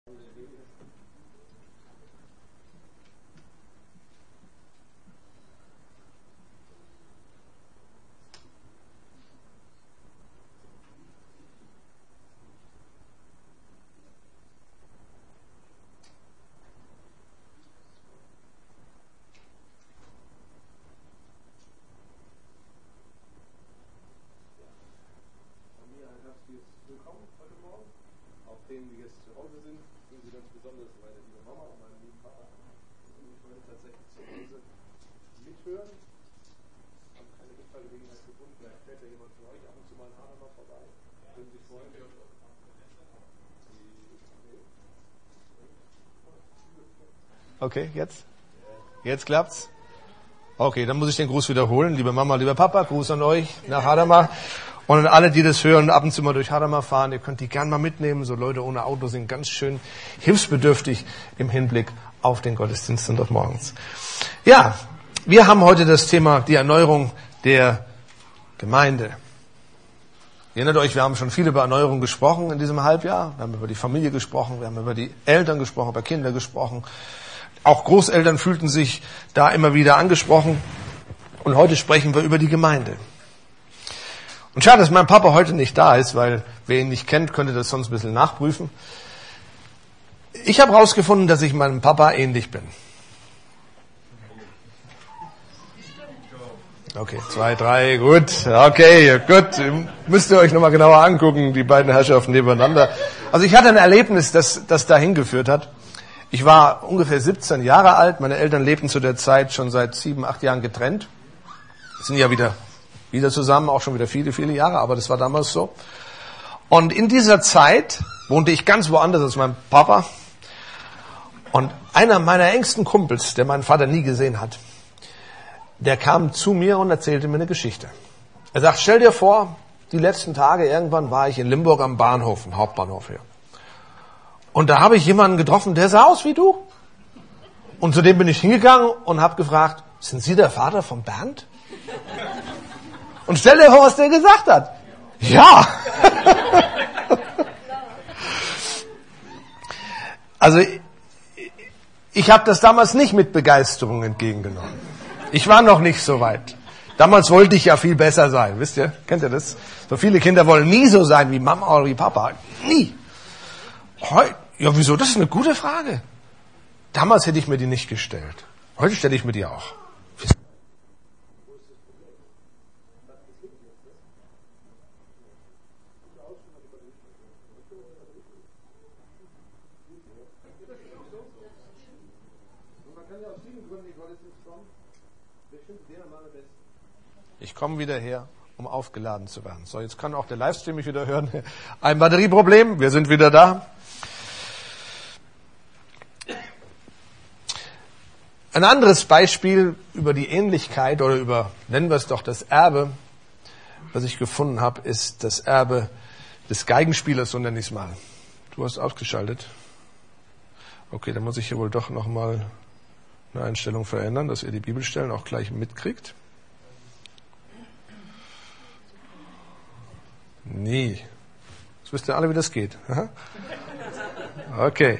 Okay, jetzt? Jetzt klappt's? Okay, dann muss ich den Gruß wiederholen. Liebe Mama, lieber Papa, Gruß an euch nach Hadamar. Und an alle, die das hören, ab und zu mal durch Hadamar fahren, ihr könnt die gern mal mitnehmen. So Leute ohne Auto sind ganz schön hilfsbedürftig im Hinblick auf den Gottesdienst Sonntagmorgens. Ja, wir haben heute das Thema die Erneuerung der Gemeinde. Ihr erinnert euch, wir haben schon viel über Erneuerung gesprochen in diesem Halbjahr. Wir haben über die Familie gesprochen, wir haben über die Eltern gesprochen, über Kinder gesprochen. Auch Großeltern fühlten sich da immer wieder angesprochen. Und heute sprechen wir über die Gemeinde. Und schade, dass mein Papa heute nicht da ist, weil wer ihn nicht kennt, könnte das sonst ein bisschen nachprüfen. Ich habe herausgefunden, dass ich meinem Papa ähnlich bin. Okay, 2, 3, gut. Okay, gut. Müsst ihr euch nochmal genauer angucken, die beiden Herrschaften nebeneinander. Also ich hatte ein Erlebnis, das dahin geführt hat. Ich war ungefähr 17 Jahre alt. Meine Eltern lebten zu der Zeit schon seit 7, 8 Jahren getrennt. Sind ja wieder zusammen, auch schon wieder viele, viele Jahre, aber das war damals so. Und in dieser Zeit wohnte ich ganz woanders als mein Papa. Und einer meiner engsten Kumpels, der meinen Vater nie gesehen hat, der kam zu mir und erzählte mir eine Geschichte. Er sagt, stell dir vor, die letzten Tage irgendwann war ich in Limburg am Bahnhof, im Hauptbahnhof hier. Und da habe ich jemanden getroffen, der sah aus wie du. Und zu dem bin ich hingegangen und habe gefragt, sind Sie der Vater von Bernd? Und stell dir vor, was der gesagt hat. Ja. Also ich habe das damals nicht mit Begeisterung entgegengenommen. Ich war noch nicht so weit. Damals wollte ich ja viel besser sein, wisst ihr? Kennt ihr das? So viele Kinder wollen nie so sein wie Mama oder wie Papa. Nie. Ja, wieso? Das ist eine gute Frage. Damals hätte ich mir die nicht gestellt. Heute stelle ich mir die auch. Ich komme wieder her, um aufgeladen zu werden. So, jetzt kann auch der Livestream mich wieder hören. Ein Batterieproblem, wir sind wieder da. Ein anderes Beispiel über die Ähnlichkeit oder über, nennen wir es doch, das Erbe, was ich gefunden habe, ist das Erbe des Geigenspielers, so nenne ich es mal. Du hast ausgeschaltet. Okay, dann muss ich hier wohl doch nochmal eine Einstellung verändern, dass ihr die Bibelstellen auch gleich mitkriegt. Nie. Jetzt wisst ihr alle, wie das geht. Okay.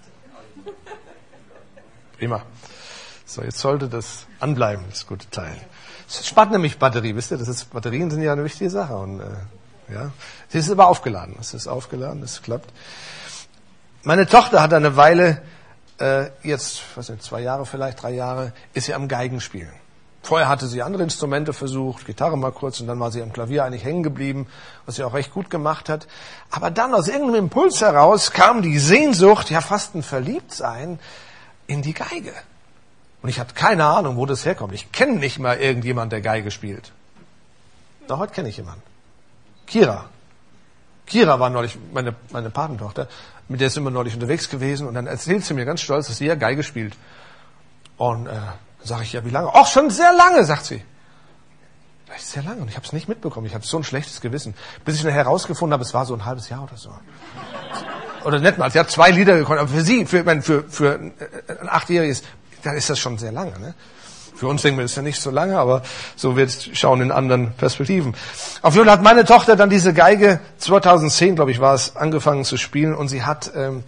Prima. So, jetzt sollte das anbleiben, das gute Teil. Es spart nämlich Batterie, wisst ihr? Batterien sind ja eine wichtige Sache. Und, ja. Sie ist aber aufgeladen. Es ist aufgeladen, es klappt. Meine Tochter hat eine Weile, jetzt, 2 Jahre vielleicht, 3 Jahre, ist sie am Geigenspielen. Vorher hatte sie andere Instrumente versucht, Gitarre mal kurz, und dann war sie am Klavier eigentlich hängen geblieben, was sie auch recht gut gemacht hat. Aber dann aus irgendeinem Impuls heraus kam die Sehnsucht, ja fast ein Verliebtsein in die Geige. Und ich hatte keine Ahnung, wo das herkommt. Ich kenne nicht mal irgendjemand, der Geige spielt. Na, heute kenne ich jemanden. Kira war neulich meine Patentochter, mit der sind wir neulich unterwegs gewesen, und dann erzählt sie mir ganz stolz, dass sie ja Geige spielt. Und sage ich, ja, wie lange? Ach, schon sehr lange, sagt sie. Das ist sehr lange, und ich habe es nicht mitbekommen. Ich habe so ein schlechtes Gewissen. Bis ich nachher herausgefunden habe, es war so ein halbes Jahr oder so. Oder nicht mal, sie hat 2 Lieder gekonnt, aber für sie, für ein 8-Jähriges, dann ist das schon sehr lange. Ne? Für uns denken wir, das ist ja nicht so lange, aber so wird es schauen in anderen Perspektiven. Auf jeden Fall hat meine Tochter dann diese Geige, 2010, glaube ich, war es, angefangen zu spielen, und sie hat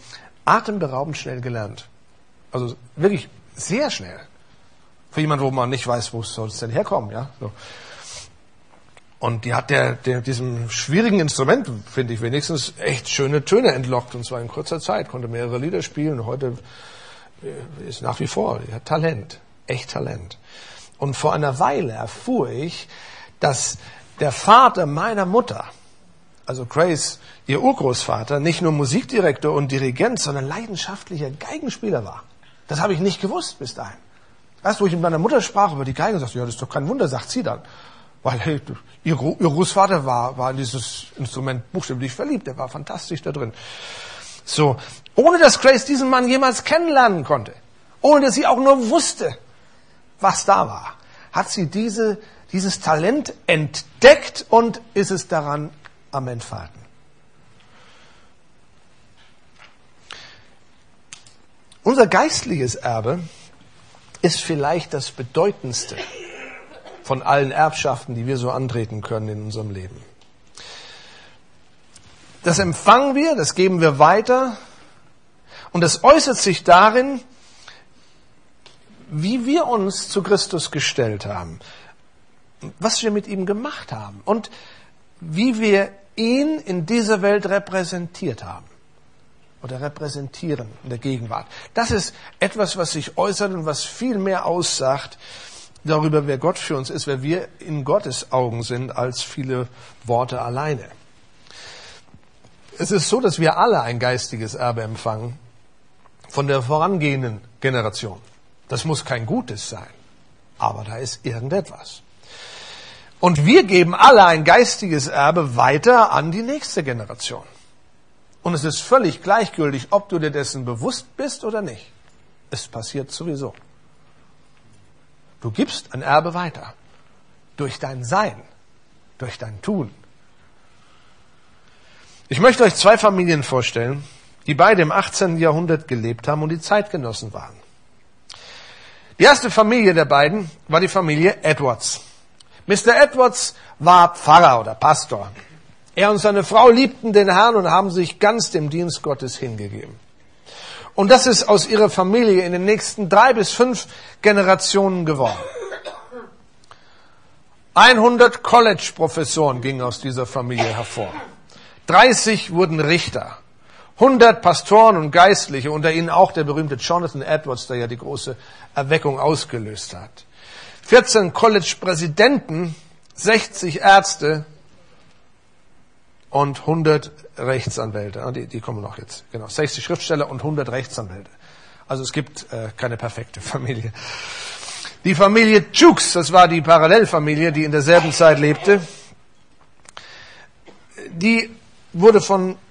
atemberaubend schnell gelernt. Also wirklich sehr schnell. Für jemanden, wo man nicht weiß, wo soll es denn herkommen, ja. So. Und die hat diesem schwierigen Instrument, finde ich wenigstens, echt schöne Töne entlockt. Und zwar in kurzer Zeit. Konnte mehrere Lieder spielen. Heute ist nach wie vor, die hat Talent. Echt Talent. Und vor einer Weile erfuhr ich, dass der Vater meiner Mutter, also Grace, ihr Urgroßvater, nicht nur Musikdirektor und Dirigent, sondern leidenschaftlicher Geigenspieler war. Das habe ich nicht gewusst bis dahin. Erst wo ich mit meiner Mutter sprach über die Geige, sagte, ja, das ist doch kein Wunder, sagt sie dann. Weil hey, ihr Großvater war in dieses Instrument buchstäblich verliebt. Er war fantastisch da drin. So, ohne dass Grace diesen Mann jemals kennenlernen konnte, ohne dass sie auch nur wusste, was da war, hat sie dieses Talent entdeckt und ist es daran am Entfalten. Unser geistliches Erbe ist vielleicht das bedeutendste von allen Erbschaften, die wir so antreten können in unserem Leben. Das empfangen wir, das geben wir weiter und das äußert sich darin, wie wir uns zu Christus gestellt haben, was wir mit ihm gemacht haben und wie wir ihn in dieser Welt repräsentiert haben oder repräsentieren in der Gegenwart. Das ist etwas, was sich äußert und was viel mehr aussagt darüber, wer Gott für uns ist, wer wir in Gottes Augen sind, als viele Worte alleine. Es ist so, dass wir alle ein geistiges Erbe empfangen von der vorangehenden Generation. Das muss kein Gutes sein, aber da ist irgendetwas. Und wir geben alle ein geistiges Erbe weiter an die nächste Generation. Und es ist völlig gleichgültig, ob du dir dessen bewusst bist oder nicht. Es passiert sowieso. Du gibst ein Erbe weiter. Durch dein Sein. Durch dein Tun. Ich möchte euch 2 Familien vorstellen, die beide im 18. Jahrhundert gelebt haben und die Zeitgenossen waren. Die erste Familie der beiden war die Familie Edwards. Mr. Edwards war Pfarrer oder Pastor. Er und seine Frau liebten den Herrn und haben sich ganz dem Dienst Gottes hingegeben. Und das ist aus ihrer Familie in den nächsten 3 bis 5 Generationen geworden. 100 College-Professoren gingen aus dieser Familie hervor. 30 wurden Richter. 100 Pastoren und Geistliche, unter ihnen auch der berühmte Jonathan Edwards, der ja die große Erweckung ausgelöst hat. 14 College-Präsidenten, 60 Ärzte und 100 Rechtsanwälte. Die kommen noch jetzt. Genau, 60 Schriftsteller und 100 Rechtsanwälte. Also es gibt keine perfekte Familie. Die Familie Jukes, das war die Parallelfamilie, die in derselben Zeit lebte, die wurde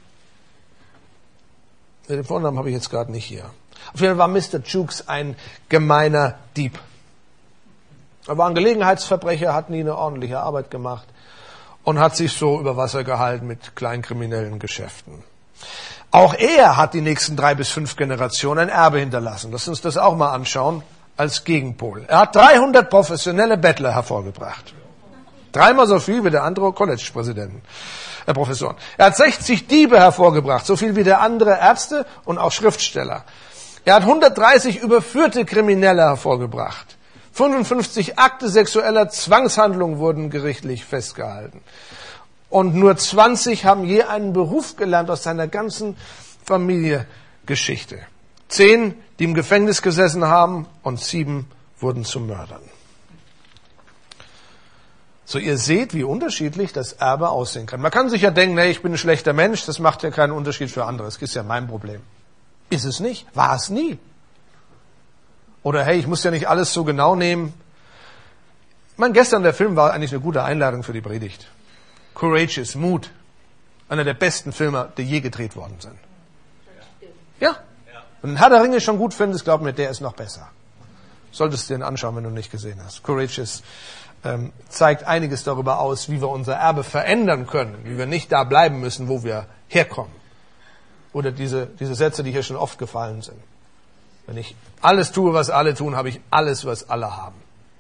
den Vornamen habe ich jetzt gerade nicht hier. Auf jeden Fall war Mr. Jukes ein gemeiner Dieb. Er war ein Gelegenheitsverbrecher, hat nie eine ordentliche Arbeit gemacht und hat sich so über Wasser gehalten mit kleinkriminellen Geschäften. Auch er hat die nächsten 3 bis 5 Generationen ein Erbe hinterlassen. Lass uns das auch mal anschauen als Gegenpol. Er hat 300 professionelle Bettler hervorgebracht. 3-mal so viel wie der andere College-Professoren. Er hat 60 Diebe hervorgebracht, so viel wie der andere Ärzte und auch Schriftsteller. Er hat 130 überführte Kriminelle hervorgebracht. 55 Akte sexueller Zwangshandlung wurden gerichtlich festgehalten. Und nur 20 haben je einen Beruf gelernt aus seiner ganzen Familiengeschichte. 10, die im Gefängnis gesessen haben, und 7 wurden zu Mördern. So, ihr seht, wie unterschiedlich das Erbe aussehen kann. Man kann sich ja denken, nee, ich bin ein schlechter Mensch, das macht ja keinen Unterschied für andere. Das ist ja mein Problem. Ist es nicht? War es nie. Oder hey, ich muss ja nicht alles so genau nehmen. Ich meine, gestern der Film war eigentlich eine gute Einladung für die Predigt. Courageous, Mut. Einer der besten Filme, die je gedreht worden sind. Ja. Und Herr der Ringe schon gut findest, glaub mir, der ist noch besser. Solltest du den anschauen, wenn du ihn nicht gesehen hast. Courageous zeigt einiges darüber aus, wie wir unser Erbe verändern können, wie wir nicht da bleiben müssen, wo wir herkommen. Oder diese Sätze, die hier schon oft gefallen sind. Wenn ich alles tue, was alle tun, habe ich alles, was alle haben.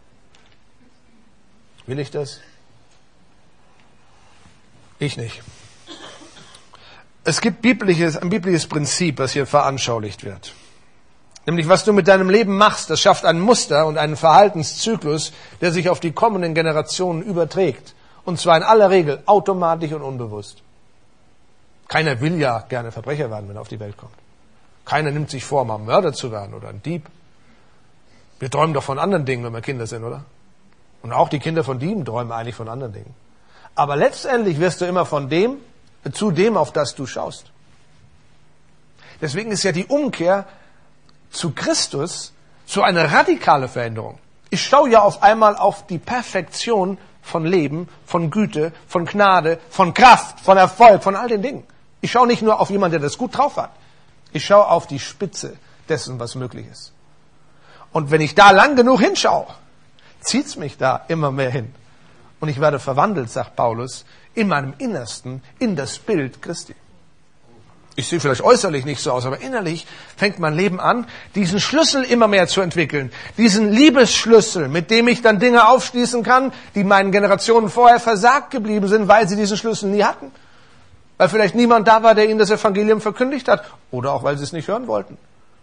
Will ich das? Ich nicht. Es gibt ein biblisches Prinzip, das hier veranschaulicht wird. Nämlich, was du mit deinem Leben machst, das schafft ein Muster und einen Verhaltenszyklus, der sich auf die kommenden Generationen überträgt. Und zwar in aller Regel automatisch und unbewusst. Keiner will ja gerne Verbrecher werden, wenn er auf die Welt kommt. Keiner nimmt sich vor, mal Mörder zu werden oder ein Dieb. Wir träumen doch von anderen Dingen, wenn wir Kinder sind, oder? Und auch die Kinder von Dieben träumen eigentlich von anderen Dingen. Aber letztendlich wirst du immer zu dem, auf das du schaust. Deswegen ist ja die Umkehr zu Christus so eine radikale Veränderung. Ich schaue ja auf einmal auf die Perfektion von Leben, von Güte, von Gnade, von Kraft, von Erfolg, von all den Dingen. Ich schaue nicht nur auf jemanden, der das gut drauf hat. Ich schaue auf die Spitze dessen, was möglich ist. Und wenn ich da lang genug hinschaue, zieht's mich da immer mehr hin. Und ich werde verwandelt, sagt Paulus, in meinem Innersten, in das Bild Christi. Ich sehe vielleicht äußerlich nicht so aus, aber innerlich fängt mein Leben an, diesen Schlüssel immer mehr zu entwickeln. Diesen Liebesschlüssel, mit dem ich dann Dinge aufschließen kann, die meinen Generationen vorher versagt geblieben sind, weil sie diesen Schlüssel nie hatten. Weil vielleicht niemand da war, der ihnen das Evangelium verkündigt hat. Oder auch, weil sie es nicht hören wollten.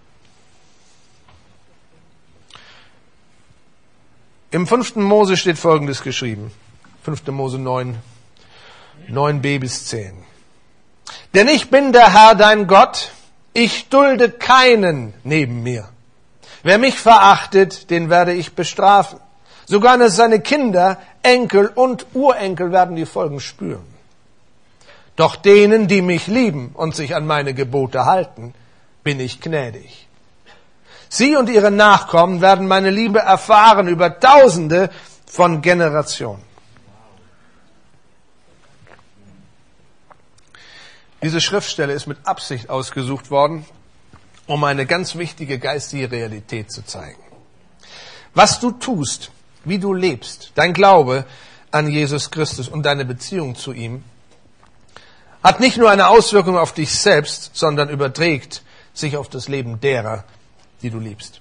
Im 5. Mose steht Folgendes geschrieben. 5. Mose 9b bis 10. Denn ich bin der Herr, dein Gott, ich dulde keinen neben mir. Wer mich verachtet, den werde ich bestrafen. Sogar seine Kinder, Enkel und Urenkel werden die Folgen spüren. Doch denen, die mich lieben und sich an meine Gebote halten, bin ich gnädig. Sie und ihre Nachkommen werden meine Liebe erfahren über Tausende von Generationen. Diese Schriftstelle ist mit Absicht ausgesucht worden, um eine ganz wichtige geistige Realität zu zeigen. Was du tust, wie du lebst, dein Glaube an Jesus Christus und deine Beziehung zu ihm, hat nicht nur eine Auswirkung auf dich selbst, sondern überträgt sich auf das Leben derer, die du liebst.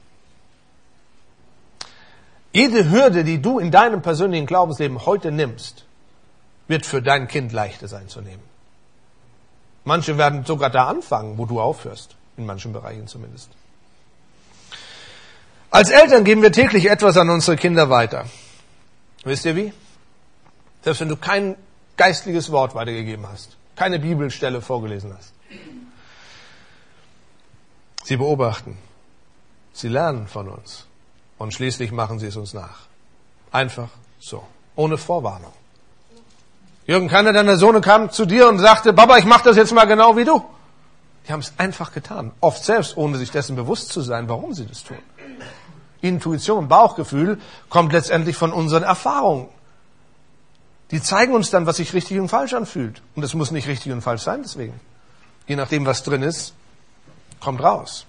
Jede Hürde, die du in deinem persönlichen Glaubensleben heute nimmst, wird für dein Kind leichter sein zu nehmen. Manche werden sogar da anfangen, wo du aufhörst, in manchen Bereichen zumindest. Als Eltern geben wir täglich etwas an unsere Kinder weiter. Wisst ihr wie? Selbst wenn du kein geistliches Wort weitergegeben hast, keine Bibelstelle vorgelesen hast. Sie beobachten, sie lernen von uns und schließlich machen sie es uns nach. Einfach so, ohne Vorwarnung. Jürgen, keiner deiner Sohne kam zu dir und sagte, Papa, ich mache das jetzt mal genau wie du. Die haben es einfach getan, oft selbst, ohne sich dessen bewusst zu sein, warum sie das tun. Intuition, Bauchgefühl kommt letztendlich von unseren Erfahrungen. Die zeigen uns dann, was sich richtig und falsch anfühlt. Und es muss nicht richtig und falsch sein, deswegen. Je nachdem, was drin ist, kommt raus.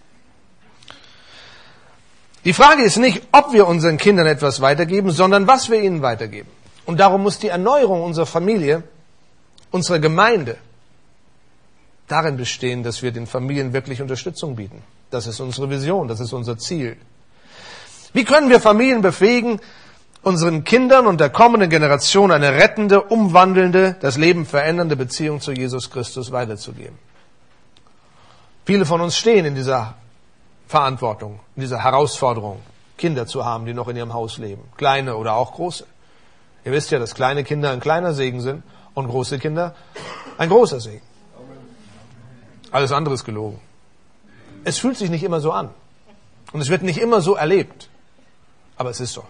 Die Frage ist nicht, ob wir unseren Kindern etwas weitergeben, sondern was wir ihnen weitergeben. Und darum muss die Erneuerung unserer Familie, unserer Gemeinde, darin bestehen, dass wir den Familien wirklich Unterstützung bieten. Das ist unsere Vision, das ist unser Ziel. Wie können wir Familien befähigen, unseren Kindern und der kommenden Generation eine rettende, umwandelnde, das Leben verändernde Beziehung zu Jesus Christus weiterzugeben? Viele von uns stehen in dieser Verantwortung, in dieser Herausforderung, Kinder zu haben, die noch in ihrem Haus leben, kleine oder auch große. Ihr wisst ja, dass kleine Kinder ein kleiner Segen sind und große Kinder ein großer Segen. Alles andere ist gelogen. Es fühlt sich nicht immer so an. Und es wird nicht immer so erlebt. Aber es ist so.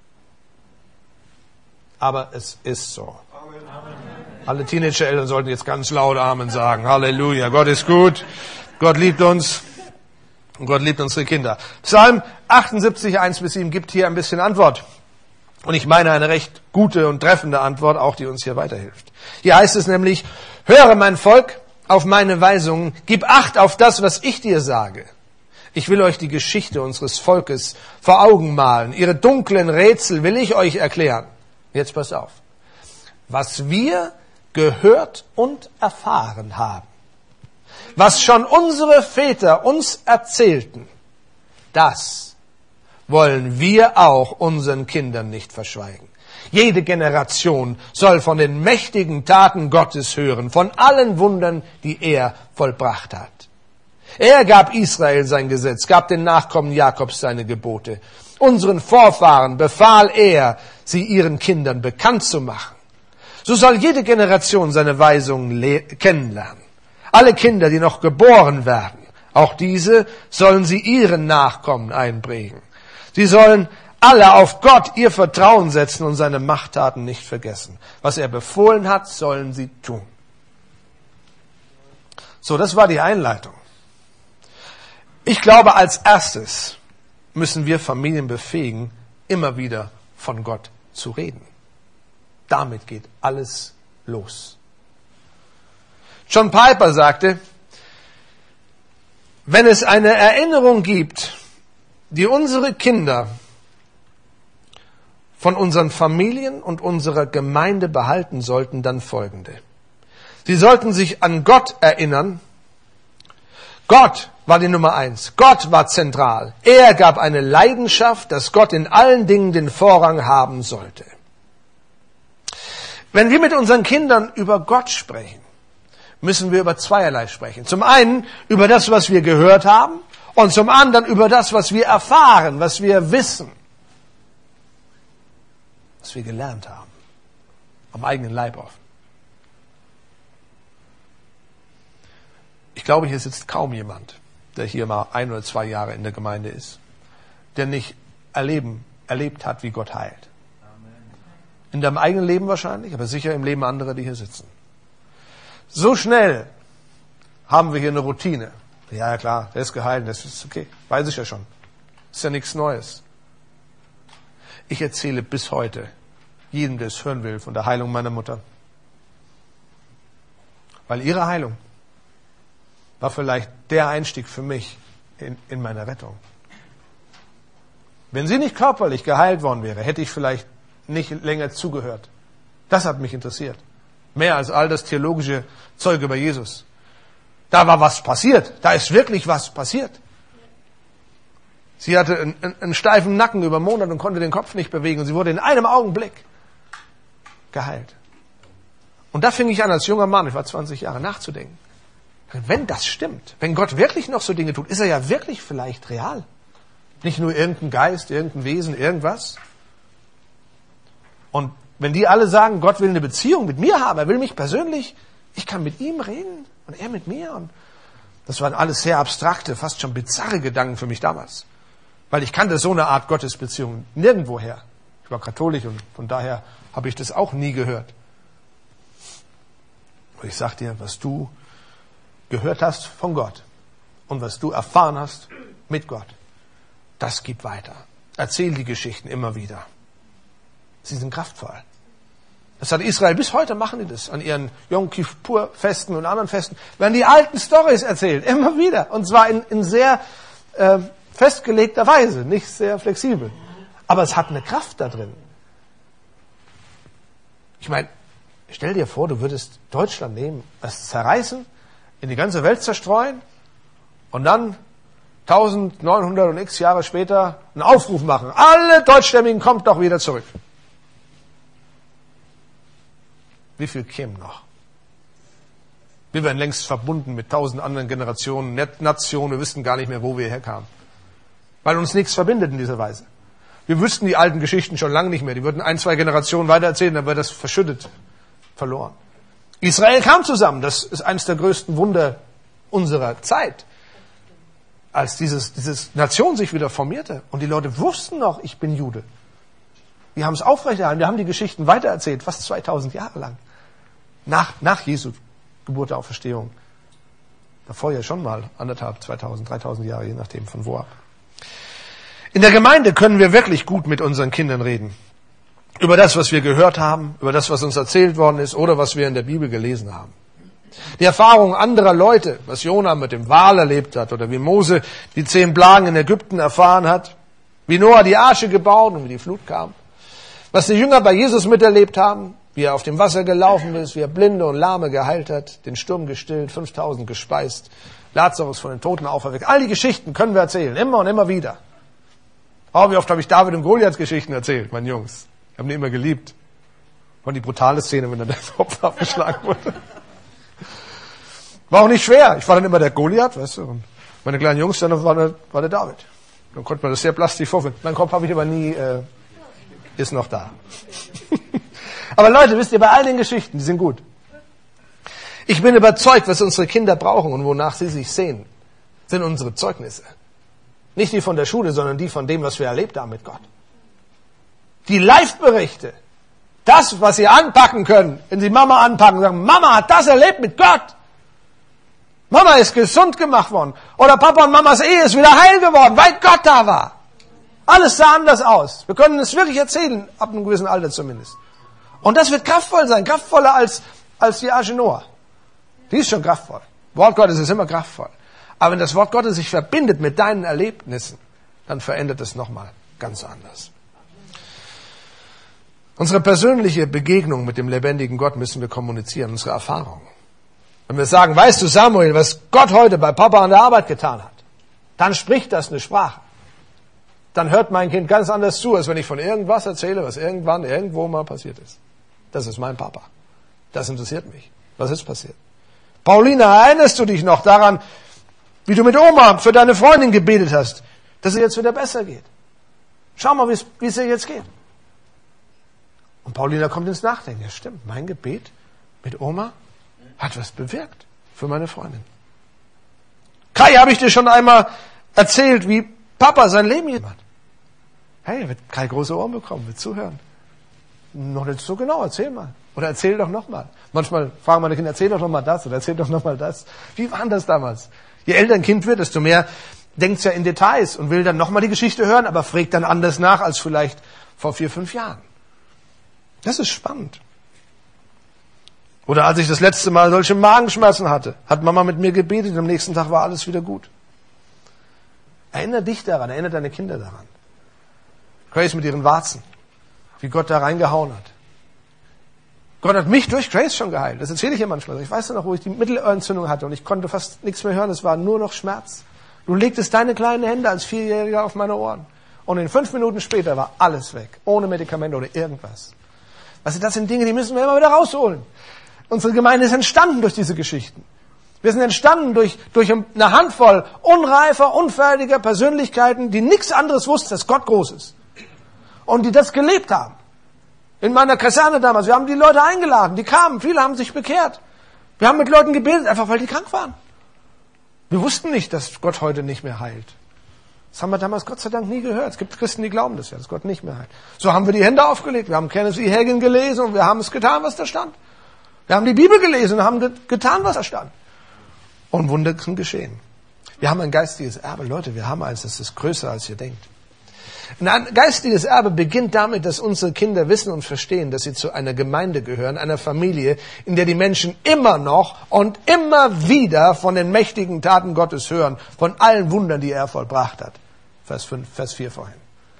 Aber es ist so. Alle Teenager-Eltern sollten jetzt ganz laut Amen sagen. Halleluja. Gott ist gut. Gott liebt uns. Und Gott liebt unsere Kinder. Psalm 78, 1-7 gibt hier ein bisschen Antwort. Und ich meine eine recht gute und treffende Antwort, auch die uns hier weiterhilft. Hier heißt es nämlich, höre mein Volk auf meine Weisungen, gib Acht auf das, was ich dir sage. Ich will euch die Geschichte unseres Volkes vor Augen malen. Ihre dunklen Rätsel will ich euch erklären. Jetzt passt auf. Was wir gehört und erfahren haben, was schon unsere Väter uns erzählten, das wollen wir auch unseren Kindern nicht verschweigen. Jede Generation soll von den mächtigen Taten Gottes hören, von allen Wundern, die er vollbracht hat. Er gab Israel sein Gesetz, gab den Nachkommen Jakobs seine Gebote. Unseren Vorfahren befahl er, sie ihren Kindern bekannt zu machen. So soll jede Generation seine Weisungen kennenlernen. Alle Kinder, die noch geboren werden, auch diese sollen sie ihren Nachkommen einprägen. Sie sollen alle auf Gott ihr Vertrauen setzen und seine Machttaten nicht vergessen. Was er befohlen hat, sollen sie tun. So, das war die Einleitung. Ich glaube, als erstes müssen wir Familien befähigen, immer wieder von Gott zu reden. Damit geht alles los. John Piper sagte, wenn es eine Erinnerung gibt, die unsere Kinder von unseren Familien und unserer Gemeinde behalten sollten, dann folgende. Sie sollten sich an Gott erinnern. Gott war die Nummer 1. Gott war zentral. Er gab eine Leidenschaft, dass Gott in allen Dingen den Vorrang haben sollte. Wenn wir mit unseren Kindern über Gott sprechen, müssen wir über zweierlei sprechen. Zum einen über das, was wir gehört haben, und zum anderen über das, was wir erfahren, was wir wissen, was wir gelernt haben, am eigenen Leib oft. Ich glaube, hier sitzt kaum jemand, der hier mal 1 oder 2 Jahre in der Gemeinde ist, der nicht erlebt hat, wie Gott heilt. In deinem eigenen Leben wahrscheinlich, aber sicher im Leben anderer, die hier sitzen. So schnell haben wir hier eine Routine. Ja, klar, der ist geheilt, das ist okay, weiß ich ja schon. Ist ja nichts Neues. Ich erzähle bis heute jedem, der es hören will, von der Heilung meiner Mutter. Weil ihre Heilung war vielleicht der Einstieg für mich in meine Rettung. Wenn sie nicht körperlich geheilt worden wäre, hätte ich vielleicht nicht länger zugehört. Das hat mich interessiert. Mehr als all das theologische Zeug über Jesus. Da war was passiert. Da ist wirklich was passiert. Sie hatte einen steifen Nacken über Monate und konnte den Kopf nicht bewegen. Und sie wurde in einem Augenblick geheilt. Und da fing ich an, als junger Mann, ich war 20 Jahre, nachzudenken. Wenn das stimmt, wenn Gott wirklich noch so Dinge tut, ist er ja wirklich vielleicht real. Nicht nur irgendein Geist, irgendein Wesen, irgendwas. Und wenn die alle sagen, Gott will eine Beziehung mit mir haben, er will mich persönlich, ich kann mit ihm reden und er mit mir. Und das waren alles sehr abstrakte, fast schon bizarre Gedanken für mich damals. Weil ich kannte so eine Art Gottesbeziehung nirgendwoher. Ich war katholisch und von daher habe ich das auch nie gehört. Und ich sag dir, was du gehört hast von Gott und was du erfahren hast mit Gott, das geht weiter. Erzähl die Geschichten immer wieder. Sie sind kraftvoll. Das hat Israel bis heute, machen die das an ihren Yom Kippur-Festen und anderen Festen. Werden die alten Storys erzählt, immer wieder. Und zwar in sehr festgelegter Weise, nicht sehr flexibel. Aber es hat eine Kraft da drin. Ich meine, stell dir vor, du würdest Deutschland nehmen, es zerreißen, in die ganze Welt zerstreuen und dann 1900 und x Jahre später einen Aufruf machen. Alle Deutschstämmigen, kommt doch wieder zurück. Wie viel kämen noch? Wir wären längst verbunden mit 1000 anderen Generationen, Nationen, wir wüssten gar nicht mehr, wo wir herkamen. Weil uns nichts verbindet in dieser Weise. Wir wüssten die alten Geschichten schon lange nicht mehr. Die würden 1, 2 Generationen weitererzählen, dann wäre das verschüttet, verloren. Israel kam zusammen. Das ist eines der größten Wunder unserer Zeit. Als dieses Nation sich wieder formierte. Und die Leute wussten noch, ich bin Jude. Wir haben es aufrechterhalten. Wir haben die Geschichten weitererzählt, fast 2000 Jahre lang. Nach Jesu Geburt der Auferstehung. Davor ja schon mal 1.500, 2000, 3000 Jahre, je nachdem von wo ab. In der Gemeinde können wir wirklich gut mit unseren Kindern reden. Über das, was wir gehört haben, über das, was uns erzählt worden ist oder was wir in der Bibel gelesen haben. Die Erfahrungen anderer Leute, was Jona mit dem Wal erlebt hat oder wie Mose die 10 Plagen in Ägypten erfahren hat, wie Noah die Arche gebaut und wie die Flut kam, was die Jünger bei Jesus miterlebt haben, wie er auf dem Wasser gelaufen ist, wie er Blinde und Lahme geheilt hat, den Sturm gestillt, 5000 gespeist, Lazarus von den Toten auferweckt. All die Geschichten können wir erzählen, immer und immer wieder. Oh, wie oft habe ich David und Goliaths Geschichten erzählt, meine Jungs. Haben die immer geliebt. War die brutale Szene, wenn dann der Kopf abgeschlagen wurde. War auch nicht schwer. Ich war dann immer der Goliath, weißt du. Und meine kleinen Jungs, dann war der David. Dann konnte man das sehr plastisch vorführen. Mein Kopf habe ich aber nie, ist noch da. Aber Leute, wisst ihr, bei all den Geschichten, die sind gut. Ich bin überzeugt, was unsere Kinder brauchen und wonach sie sich sehen, sind unsere Zeugnisse. Nicht die von der Schule, sondern die von dem, was wir erlebt haben mit Gott. Die Live-Berichte. Das, was sie anpacken können, wenn sie Mama anpacken und sagen, Mama hat das erlebt mit Gott. Mama ist gesund gemacht worden. Oder Papa und Mamas Ehe ist wieder heil geworden, weil Gott da war. Alles sah anders aus. Wir können es wirklich erzählen, ab einem gewissen Alter zumindest. Und das wird kraftvoll sein, kraftvoller als die Arche Noah. Die ist schon kraftvoll. Wort Gottes ist immer kraftvoll. Aber wenn das Wort Gottes sich verbindet mit deinen Erlebnissen, dann verändert es nochmal ganz anders. Unsere persönliche Begegnung mit dem lebendigen Gott müssen wir kommunizieren, unsere Erfahrung. Wenn wir sagen, weißt du Samuel, was Gott heute bei Papa an der Arbeit getan hat, dann spricht das eine Sprache. Dann hört mein Kind ganz anders zu, als wenn ich von irgendwas erzähle, was irgendwann, irgendwo mal passiert ist. Das ist mein Papa. Das interessiert mich. Was ist passiert? Paulina, erinnerst du dich noch daran, wie du mit Oma für deine Freundin gebetet hast, dass es jetzt wieder besser geht? Schau mal, wie es ihr jetzt geht. Und Paulina kommt ins Nachdenken. Ja, stimmt, mein Gebet mit Oma hat was bewirkt für meine Freundin. Kai, habe ich dir schon einmal erzählt, wie Papa sein Leben hier hat? Hey, wird Kai große Ohren bekommen, wird zuhören. Noch nicht so genau, erzähl mal. Oder erzähl doch nochmal. Manchmal fragen meine Kinder, erzähl doch nochmal das oder erzähl doch nochmal das. Wie war das damals? Je älter ein Kind wird, desto mehr denkt es ja in Details und will dann nochmal die Geschichte hören, aber fragt dann anders nach als vielleicht vor 4, 5 Jahren. Das ist spannend. Oder als ich das letzte Mal solche Magenschmerzen hatte, hat Mama mit mir gebetet und am nächsten Tag war alles wieder gut. Erinnere dich daran, erinnere deine Kinder daran. Grace mit ihren Warzen, wie Gott da reingehauen hat. Gott hat mich durch Grace schon geheilt. Das erzähle ich ihr manchmal. Ich weiß noch, wo ich die Mittelohrentzündung hatte und ich konnte fast nichts mehr hören. Es war nur noch Schmerz. Du legtest deine kleinen Hände als 4-Jähriger auf meine Ohren. Und in 5 Minuten später war alles weg. Ohne Medikamente oder irgendwas. Also das sind Dinge, die müssen wir immer wieder rausholen. Unsere Gemeinde ist entstanden durch diese Geschichten. Wir sind entstanden durch eine Handvoll unreifer, unfertiger Persönlichkeiten, die nichts anderes wussten, dass Gott groß ist. Und die das gelebt haben. In meiner Kaserne damals, wir haben die Leute eingeladen, die kamen, viele haben sich bekehrt. Wir haben mit Leuten gebetet, einfach weil die krank waren. Wir wussten nicht, dass Gott heute nicht mehr heilt. Das haben wir damals Gott sei Dank nie gehört. Es gibt Christen, die glauben das ja, dass Gott nicht mehr heilt. So haben wir die Hände aufgelegt, wir haben Kenneth E. Hagin gelesen und wir haben es getan, was da stand. Wir haben die Bibel gelesen und haben getan, was da stand. Und Wunder sind geschehen. Wir haben ein geistiges Erbe. Leute, wir haben eins, das ist größer, als ihr denkt. Ein geistiges Erbe beginnt damit, dass unsere Kinder wissen und verstehen, dass sie zu einer Gemeinde gehören, einer Familie, in der die Menschen immer noch und immer wieder von den mächtigen Taten Gottes hören, von allen Wundern, die er vollbracht hat. Vers 4 vorhin.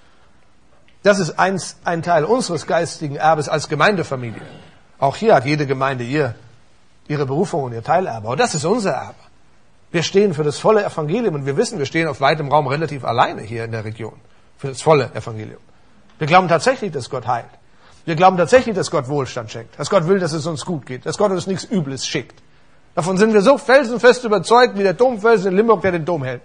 Das ist ein Teil unseres geistigen Erbes als Gemeindefamilie. Auch hier hat jede Gemeinde ihre Berufung und ihr Teilerbe. Aber das ist unser Erbe. Wir stehen für das volle Evangelium und wir wissen, wir stehen auf weitem Raum relativ alleine hier in der Region. Für das volle Evangelium. Wir glauben tatsächlich, dass Gott heilt. Wir glauben tatsächlich, dass Gott Wohlstand schenkt. Dass Gott will, dass es uns gut geht. Dass Gott uns nichts Übles schickt. Davon sind wir so felsenfest überzeugt, wie der Domfelsen in Limburg, der den Dom hält.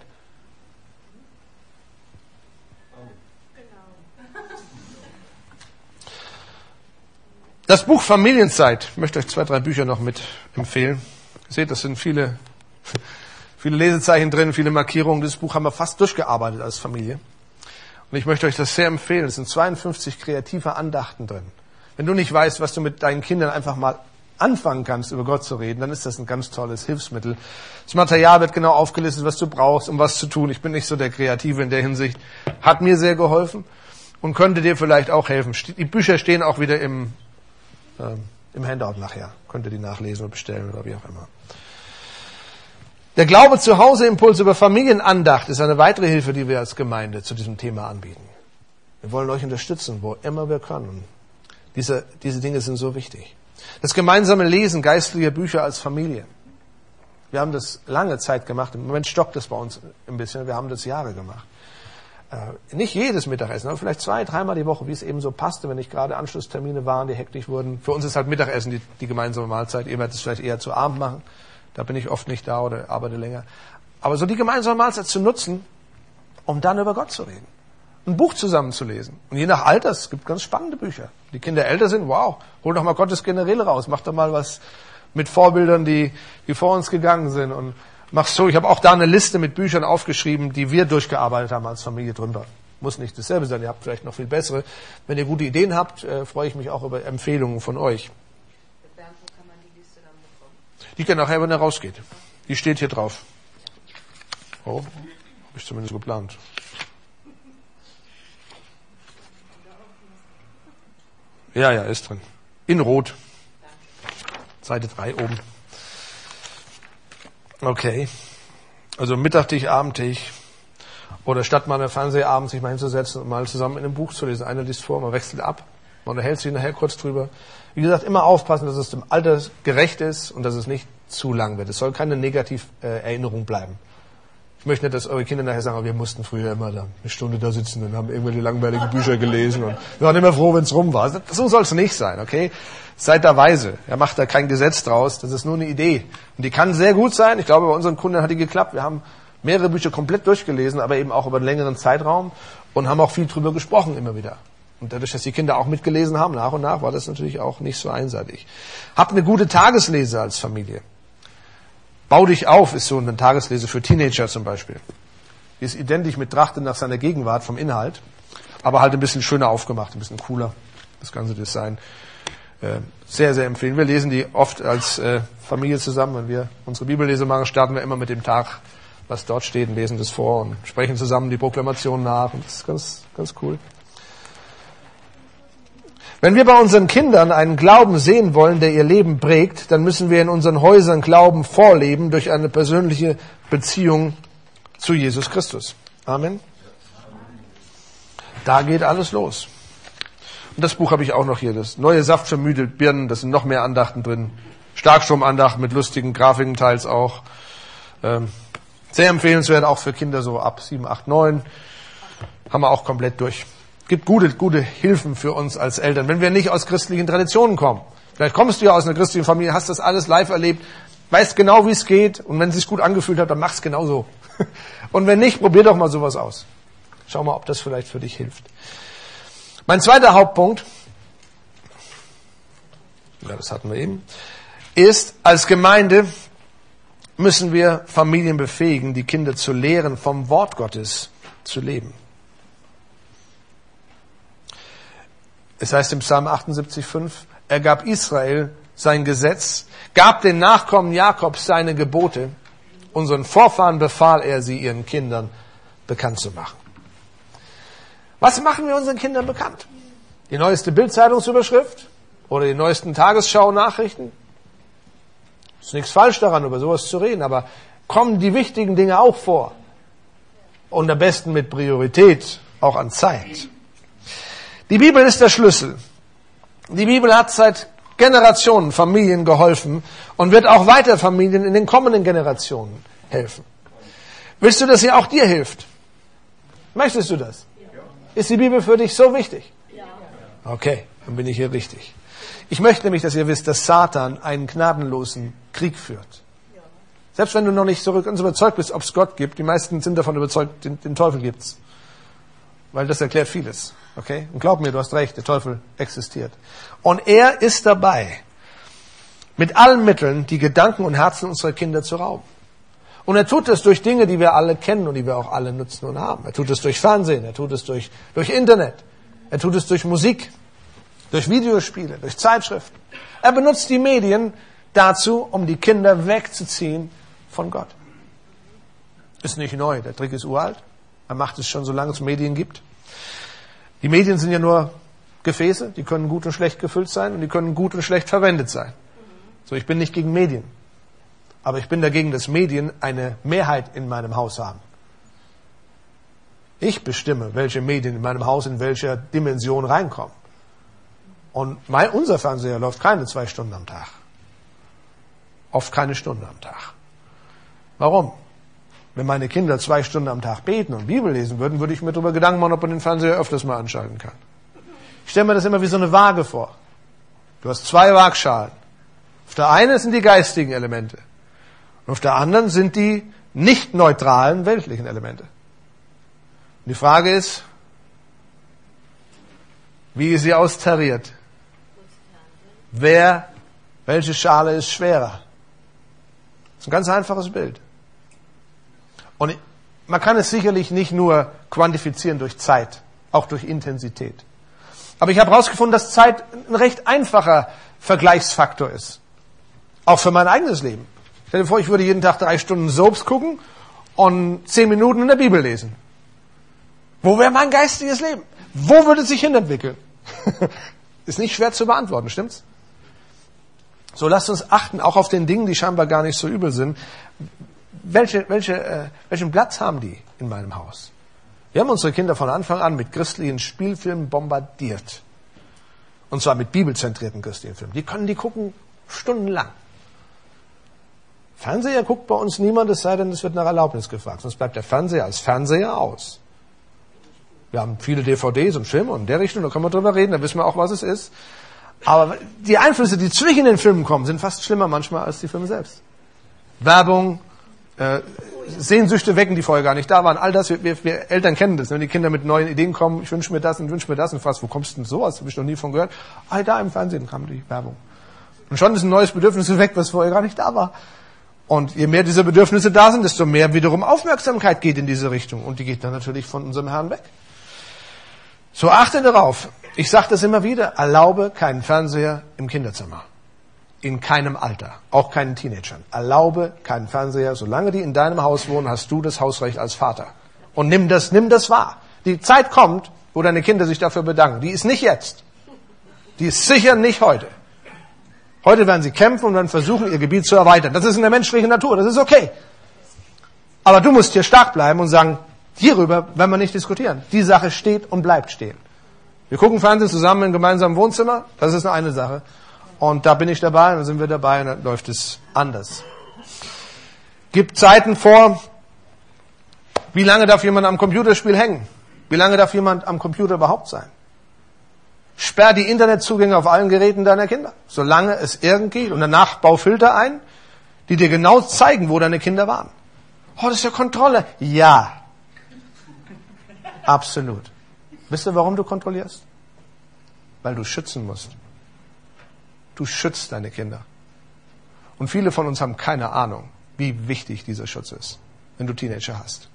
Das Buch Familienzeit, ich möchte euch 2, 3 Bücher noch mit empfehlen. Ihr seht, das sind viele Lesezeichen drin, viele Markierungen. Dieses Buch haben wir fast durchgearbeitet als Familie. Und ich möchte euch das sehr empfehlen. Es sind 52 kreative Andachten drin. Wenn du nicht weißt, was du mit deinen Kindern einfach mal anfangen kannst, über Gott zu reden, dann ist das ein ganz tolles Hilfsmittel. Das Material wird genau aufgelistet, was du brauchst, um was zu tun. Ich bin nicht so der Kreative in der Hinsicht. Hat mir sehr geholfen und könnte dir vielleicht auch helfen. Die Bücher stehen auch wieder im Handout nachher. Könnt ihr die nachlesen oder bestellen oder wie auch immer. Der Glaube zu Hause Impuls über Familienandacht ist eine weitere Hilfe, die wir als Gemeinde zu diesem Thema anbieten. Wir wollen euch unterstützen, wo immer wir können. Diese Dinge sind so wichtig. Das gemeinsame Lesen geistlicher Bücher als Familie. Wir haben das lange Zeit gemacht. Im Moment stockt das bei uns ein bisschen. Wir haben das Jahre gemacht. nicht jedes Mittagessen, aber vielleicht 2-, 3-mal die Woche, wie es eben so passte, wenn nicht gerade Anschlusstermine waren, die hektisch wurden. Für uns ist halt Mittagessen die gemeinsame Mahlzeit. Ihr werdet es vielleicht eher zu Abend machen. Da bin ich oft nicht da oder arbeite länger. Aber so die gemeinsame Mahlzeit zu nutzen, um dann über Gott zu reden. Ein Buch zusammenzulesen. Und je nach Alter, es gibt ganz spannende Bücher. Die Kinder älter sind, wow, hol doch mal Gottes Generäle raus. Mach doch mal was mit Vorbildern, die vor uns gegangen sind. Und mach's so. Ich habe auch da eine Liste mit Büchern aufgeschrieben, die wir durchgearbeitet haben als Familie drunter. Muss nicht dasselbe sein, ihr habt vielleicht noch viel bessere. Wenn ihr gute Ideen habt, freue ich mich auch über Empfehlungen von euch. Bernd, wo kann man die Liste dann bekommen? Die kann nachher, wenn er rausgeht. Die steht hier drauf. Oh, habe ich zumindest geplant. Ja, ist drin. In Rot. Seite 3 oben. Okay. Also Mittagtisch, Abendtisch. Oder statt mal im Fernsehabend sich mal hinzusetzen und mal zusammen in einem Buch zu lesen. Einer liest vor, man wechselt ab. Man unterhält sich nachher kurz drüber. Wie gesagt, immer aufpassen, dass es dem Alter gerecht ist und dass es nicht zu lang wird. Es soll keine Negativ-Erinnerung bleiben. Ich möchte nicht, dass eure Kinder nachher sagen, wir mussten früher immer da eine Stunde da sitzen und haben irgendwelche langweiligen Bücher gelesen und wir waren immer froh, wenn es rum war. So soll es nicht sein, okay? Seid da weise. Er macht da kein Gesetz draus. Das ist nur eine Idee. Und die kann sehr gut sein. Ich glaube, bei unseren Kunden hat die geklappt. Wir haben mehrere Bücher komplett durchgelesen, aber eben auch über einen längeren Zeitraum und haben auch viel drüber gesprochen immer wieder. Und dadurch, dass die Kinder auch mitgelesen haben, nach und nach, war das natürlich auch nicht so einseitig. Habt eine gute Tageslese als Familie. Bau dich auf ist so eine Tageslese für Teenager zum Beispiel. Die ist identisch mit Trachten nach seiner Gegenwart vom Inhalt, aber halt ein bisschen schöner aufgemacht, ein bisschen cooler, das ganze Design. Sehr, sehr empfehlen. Wir lesen die oft als Familie zusammen. Wenn wir unsere Bibellese machen, starten wir immer mit dem Tag, was dort steht, und lesen das vor und sprechen zusammen die Proklamation nach. Und das ist ganz, ganz cool. Wenn wir bei unseren Kindern einen Glauben sehen wollen, der ihr Leben prägt, dann müssen wir in unseren Häusern Glauben vorleben durch eine persönliche Beziehung zu Jesus Christus. Amen. Da geht alles los. Und das Buch habe ich auch noch hier, das Neue Saft für müde Birnen, da sind noch mehr Andachten drin. Starkstromandachten mit lustigen Grafiken teils auch. Sehr empfehlenswert, auch für Kinder so ab 7, 8, 9. Haben wir auch komplett durch. Gibt gute Hilfen für uns als Eltern, wenn wir nicht aus christlichen Traditionen kommen. Vielleicht kommst du ja aus einer christlichen Familie, hast das alles live erlebt, weißt genau, wie es geht, und wenn es sich gut angefühlt hat, dann mach's genauso. Und wenn nicht, probier doch mal sowas aus. Schau mal, ob das vielleicht für dich hilft. Mein zweiter Hauptpunkt, ja, das hatten wir eben, ist, als Gemeinde müssen wir Familien befähigen, die Kinder zu lehren, vom Wort Gottes zu leben. Es heißt im Psalm 78,5, er gab Israel sein Gesetz, gab den Nachkommen Jakobs seine Gebote, unseren Vorfahren befahl er, sie ihren Kindern bekannt zu machen. Was machen wir unseren Kindern bekannt? Die neueste Bild-Zeitungsüberschrift oder die neuesten Tagesschau-Nachrichten? Ist nichts falsch daran, über sowas zu reden, aber kommen die wichtigen Dinge auch vor? Und am besten mit Priorität, auch an Zeit. Die Bibel ist der Schlüssel. Die Bibel hat seit Generationen Familien geholfen und wird auch weiter Familien in den kommenden Generationen helfen. Willst du, dass sie auch dir hilft? Möchtest du das? Ist die Bibel für dich so wichtig? Okay, dann bin ich hier richtig. Ich möchte nämlich, dass ihr wisst, dass Satan einen gnadenlosen Krieg führt. Selbst wenn du noch nicht so ganz überzeugt bist, ob es Gott gibt, die meisten sind davon überzeugt, den Teufel gibt's. Weil das erklärt vieles. Okay? Und glaub mir, du hast recht, der Teufel existiert. Und er ist dabei, mit allen Mitteln die Gedanken und Herzen unserer Kinder zu rauben. Und er tut es durch Dinge, die wir alle kennen und die wir auch alle nutzen und haben. Er tut es durch Fernsehen, er tut es durch Internet, er tut es durch Musik, durch Videospiele, durch Zeitschriften. Er benutzt die Medien dazu, um die Kinder wegzuziehen von Gott. Ist nicht neu, der Trick ist uralt. Er macht es schon, solange es Medien gibt. Die Medien sind ja nur Gefäße, die können gut und schlecht gefüllt sein und die können gut und schlecht verwendet sein. So, ich bin nicht gegen Medien. Aber ich bin dagegen, dass Medien eine Mehrheit in meinem Haus haben. Ich bestimme, welche Medien in meinem Haus in welcher Dimension reinkommen. Und unser Fernseher läuft keine 2 Stunden am Tag. Oft keine Stunde am Tag. Warum? Wenn meine Kinder 2 Stunden am Tag beten und Bibel lesen würden, würde ich mir darüber Gedanken machen, ob man den Fernseher öfters mal anschalten kann. Ich stelle mir das immer wie so eine Waage vor. Du hast 2 Waagschalen. Auf der einen sind die geistigen Elemente. Und auf der anderen sind die nicht neutralen weltlichen Elemente. Und die Frage ist, wie ist sie austariert? Welche Schale ist schwerer? Das ist ein ganz einfaches Bild. Und man kann es sicherlich nicht nur quantifizieren durch Zeit, auch durch Intensität. Aber ich habe herausgefunden, dass Zeit ein recht einfacher Vergleichsfaktor ist. Auch für mein eigenes Leben. Stell dir vor, ich würde jeden Tag 3 Stunden Soaps gucken und 10 Minuten in der Bibel lesen. Wo wäre mein geistiges Leben? Wo würde es sich hinentwickeln? Ist nicht schwer zu beantworten, stimmt's? So, lasst uns achten, auch auf den Dingen, die scheinbar gar nicht so übel sind. Welchen Platz haben die in meinem Haus? Wir haben unsere Kinder von Anfang an mit christlichen Spielfilmen bombardiert. Und zwar mit bibelzentrierten christlichen Filmen. Die gucken stundenlang. Fernseher guckt bei uns niemand, es sei denn, es wird nach Erlaubnis gefragt. Sonst bleibt der Fernseher als Fernseher aus. Wir haben viele DVDs und Filme und in der Richtung, da können wir drüber reden, da wissen wir auch, was es ist. Aber die Einflüsse, die zwischen den Filmen kommen, sind fast schlimmer manchmal als die Filme selbst. Werbung, Sehnsüchte wecken, die vorher gar nicht da waren. All das, wir Eltern kennen das. Wenn die Kinder mit neuen Ideen kommen, ich wünsche mir das und fast, wo kommst du denn sowas? Habe ich noch nie von gehört. Da im Fernsehen kam die Werbung. Und schon ist ein neues Bedürfnis weg, was vorher gar nicht da war. Und je mehr diese Bedürfnisse da sind, desto mehr wiederum Aufmerksamkeit geht in diese Richtung. Und die geht dann natürlich von unserem Herrn weg. So, achte darauf. Ich sage das immer wieder. Erlaube keinen Fernseher im Kinderzimmer. In keinem Alter. Auch keinen Teenagern. Erlaube keinen Fernseher. Solange die in deinem Haus wohnen, hast du das Hausrecht als Vater. Und nimm das wahr. Die Zeit kommt, wo deine Kinder sich dafür bedanken. Die ist nicht jetzt. Die ist sicher nicht heute. Heute werden sie kämpfen und werden versuchen, ihr Gebiet zu erweitern. Das ist in der menschlichen Natur. Das ist okay. Aber du musst hier stark bleiben und sagen, hierüber werden wir nicht diskutieren. Die Sache steht und bleibt stehen. Wir gucken Fernsehen zusammen im gemeinsamen Wohnzimmer. Das ist eine Sache. Und da bin ich dabei, und dann sind wir dabei, und dann läuft es anders. Gibt Zeiten vor, wie lange darf jemand am Computerspiel hängen? Wie lange darf jemand am Computer überhaupt sein? Sperr die Internetzugänge auf allen Geräten deiner Kinder, solange es irgend geht. Und danach bau Filter ein, die dir genau zeigen, wo deine Kinder waren. Oh, das ist ja Kontrolle. Ja. Absolut. Wisst ihr, warum du kontrollierst? Weil du schützen musst. Du schützt deine Kinder. Und viele von uns haben keine Ahnung, wie wichtig dieser Schutz ist, wenn du Teenager hast.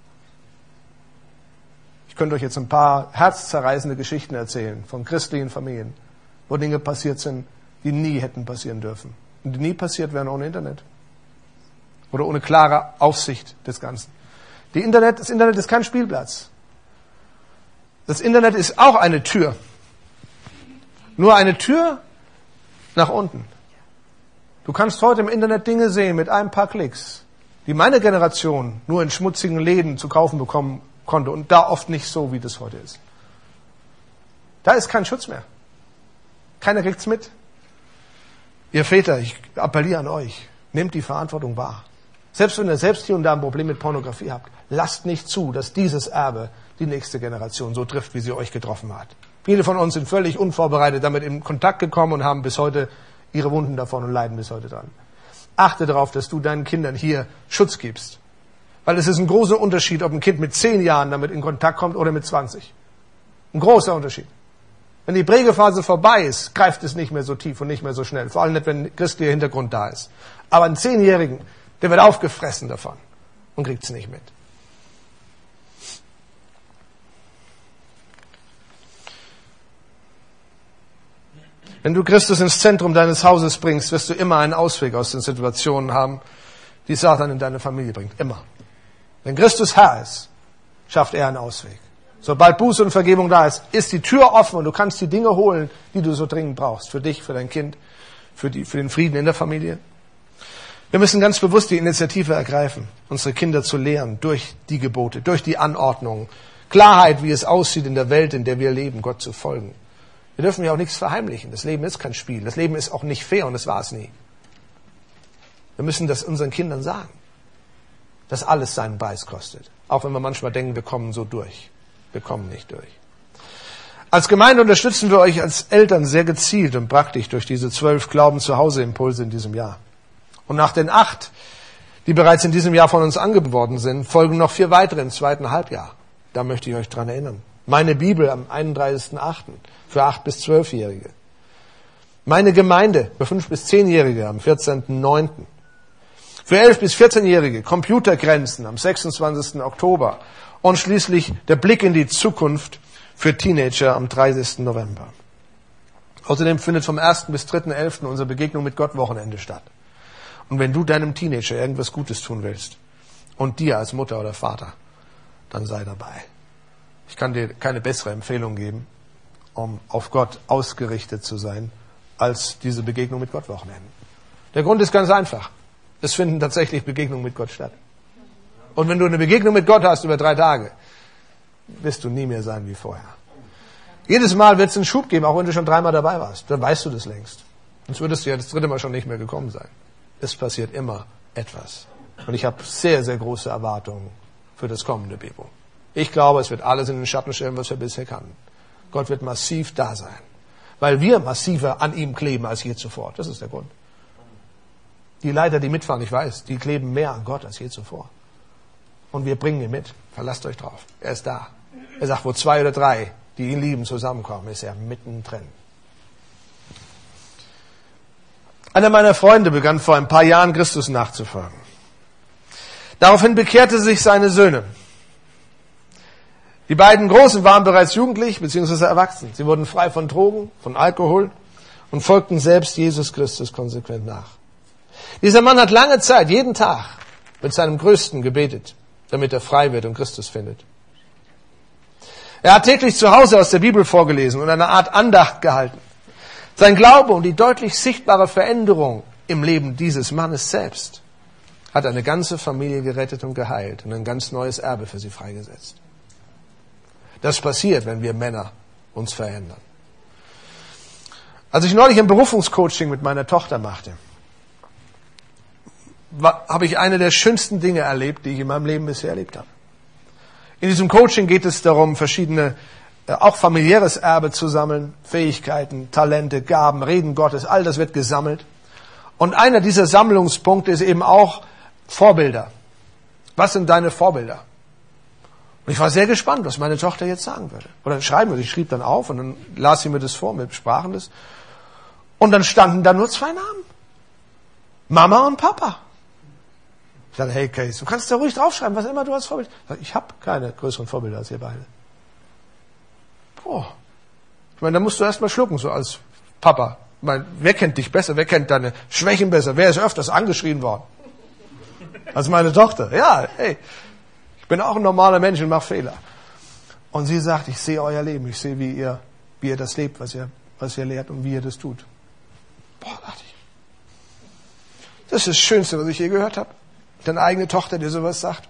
Ich könnte euch jetzt ein paar herzzerreißende Geschichten erzählen von christlichen Familien, wo Dinge passiert sind, die nie hätten passieren dürfen. Und die nie passiert wären ohne Internet. Oder ohne klare Aufsicht des Ganzen. Das Internet ist kein Spielplatz. Das Internet ist auch eine Tür. Nur eine Tür nach unten. Du kannst heute im Internet Dinge sehen mit ein paar Klicks, die meine Generation nur in schmutzigen Läden zu kaufen bekommen konnte und da oft nicht so, wie das heute ist. Da ist kein Schutz mehr. Keiner kriegt's mit. Ihr Väter, ich appelliere an euch, nehmt die Verantwortung wahr. Selbst wenn ihr selbst hier und da ein Problem mit Pornografie habt, lasst nicht zu, dass dieses Erbe die nächste Generation so trifft, wie sie euch getroffen hat. Viele von uns sind völlig unvorbereitet damit in Kontakt gekommen und haben bis heute ihre Wunden davon und leiden bis heute dran. Achte darauf, dass du deinen Kindern hier Schutz gibst. Weil es ist ein großer Unterschied, ob ein Kind mit 10 Jahren damit in Kontakt kommt oder mit 20. Ein großer Unterschied. Wenn die Prägephase vorbei ist, greift es nicht mehr so tief und nicht mehr so schnell. Vor allem nicht, wenn christlicher Hintergrund da ist. Aber ein 10-Jährigen, der wird aufgefressen davon und kriegt es nicht mit. Wenn du Christus ins Zentrum deines Hauses bringst, wirst du immer einen Ausweg aus den Situationen haben, die Satan in deine Familie bringt. Immer. Wenn Christus Herr ist, schafft er einen Ausweg. Sobald Buße und Vergebung da ist die Tür offen und du kannst die Dinge holen, die du so dringend brauchst. Für dich, für dein Kind, für den Frieden in der Familie. Wir müssen ganz bewusst die Initiative ergreifen, unsere Kinder zu lehren durch die Gebote, durch die Anordnungen. Klarheit, wie es aussieht in der Welt, in der wir leben, Gott zu folgen. Wir dürfen ja auch nichts verheimlichen. Das Leben ist kein Spiel. Das Leben ist auch nicht fair und das war es nie. Wir müssen das unseren Kindern sagen. dass alles seinen Preis kostet. Auch wenn wir manchmal denken, wir kommen so durch. Wir kommen nicht durch. Als Gemeinde unterstützen wir euch als Eltern sehr gezielt und praktisch durch diese 12 Glauben-zu-Hause-Impulse in diesem Jahr. Und nach den 8, die bereits in diesem Jahr von uns angeboten worden sind, folgen noch 4 weitere im zweiten Halbjahr. Da möchte ich euch dran erinnern. Meine Bibel am 31.8. für 8- bis 12-Jährige. Meine Gemeinde für 5- bis 10-Jährige am 14.9. Für 11- bis 14-Jährige Computergrenzen am 26. Oktober. Und schließlich der Blick in die Zukunft für Teenager am 30. November. Außerdem findet vom 1. bis 3.11. unsere Begegnung mit Gott Wochenende statt. Und wenn du deinem Teenager irgendwas Gutes tun willst und dir als Mutter oder Vater, dann sei dabei. Ich kann dir keine bessere Empfehlung geben, um auf Gott ausgerichtet zu sein, als diese Begegnung mit Gott Wochenende. Der Grund ist ganz einfach. Es finden tatsächlich Begegnungen mit Gott statt. Und wenn du eine Begegnung mit Gott hast über 3 Tage, wirst du nie mehr sein wie vorher. Jedes Mal wird es einen Schub geben, auch wenn du schon 3-mal dabei warst. Dann weißt du das längst. Sonst würdest du ja das 3. Mal schon nicht mehr gekommen sein. Es passiert immer etwas. Und ich habe sehr, sehr große Erwartungen für das kommende Bebo. Ich glaube, es wird alles in den Schatten stellen, was wir bisher kannten. Gott wird massiv da sein. Weil wir massiver an ihm kleben als je zuvor. Das ist der Grund. Die Leiter, die mitfahren, ich weiß, die kleben mehr an Gott als je zuvor. Und wir bringen ihn mit. Verlasst euch drauf. Er ist da. Er sagt, wo 2 oder 3, die ihn lieben, zusammenkommen, ist er mittendrin. Einer meiner Freunde begann vor ein paar Jahren, Christus nachzufolgen. Daraufhin bekehrte sich seine Söhne. Die beiden Großen waren bereits jugendlich bzw. erwachsen. Sie wurden frei von Drogen, von Alkohol und folgten selbst Jesus Christus konsequent nach. Dieser Mann hat lange Zeit, jeden Tag, mit seinem Größten gebetet, damit er frei wird und Christus findet. Er hat täglich zu Hause aus der Bibel vorgelesen und eine Art Andacht gehalten. Sein Glaube und die deutlich sichtbare Veränderung im Leben dieses Mannes selbst hat eine ganze Familie gerettet und geheilt und ein ganz neues Erbe für sie freigesetzt. Das passiert, wenn wir Männer uns verändern. Als ich neulich ein Berufungscoaching mit meiner Tochter machte, habe ich eine der schönsten Dinge erlebt, die ich in meinem Leben bisher erlebt habe. In diesem Coaching geht es darum, verschiedene, auch familiäres Erbe zu sammeln, Fähigkeiten, Talente, Gaben, Reden Gottes, all das wird gesammelt. Und einer dieser Sammlungspunkte ist eben auch Vorbilder. Was sind deine Vorbilder? Und ich war sehr gespannt, was meine Tochter jetzt sagen würde. Oder schreiben würde. Ich schrieb dann auf und dann las sie mir das vor, wir besprachen das. Und dann standen da nur 2 Namen. Mama und Papa. Ich dachte, hey Case, du kannst da ruhig draufschreiben, was immer du als Vorbild. Ich habe keine größeren Vorbilder als ihr beide. Boah. Ich meine, da musst du erst mal schlucken, so als Papa. Ich meine, wer kennt dich besser? Wer kennt deine Schwächen besser? Wer ist öfters angeschrien worden? Als meine Tochter. Ja, hey. Ich bin auch ein normaler Mensch und mache Fehler. Und sie sagt, ich sehe euer Leben. Ich sehe, wie ihr das lebt, was ihr lehrt und wie ihr das tut. Boah, dachte ich. Das ist das Schönste, was ich je gehört habe. Deine eigene Tochter dir sowas sagt.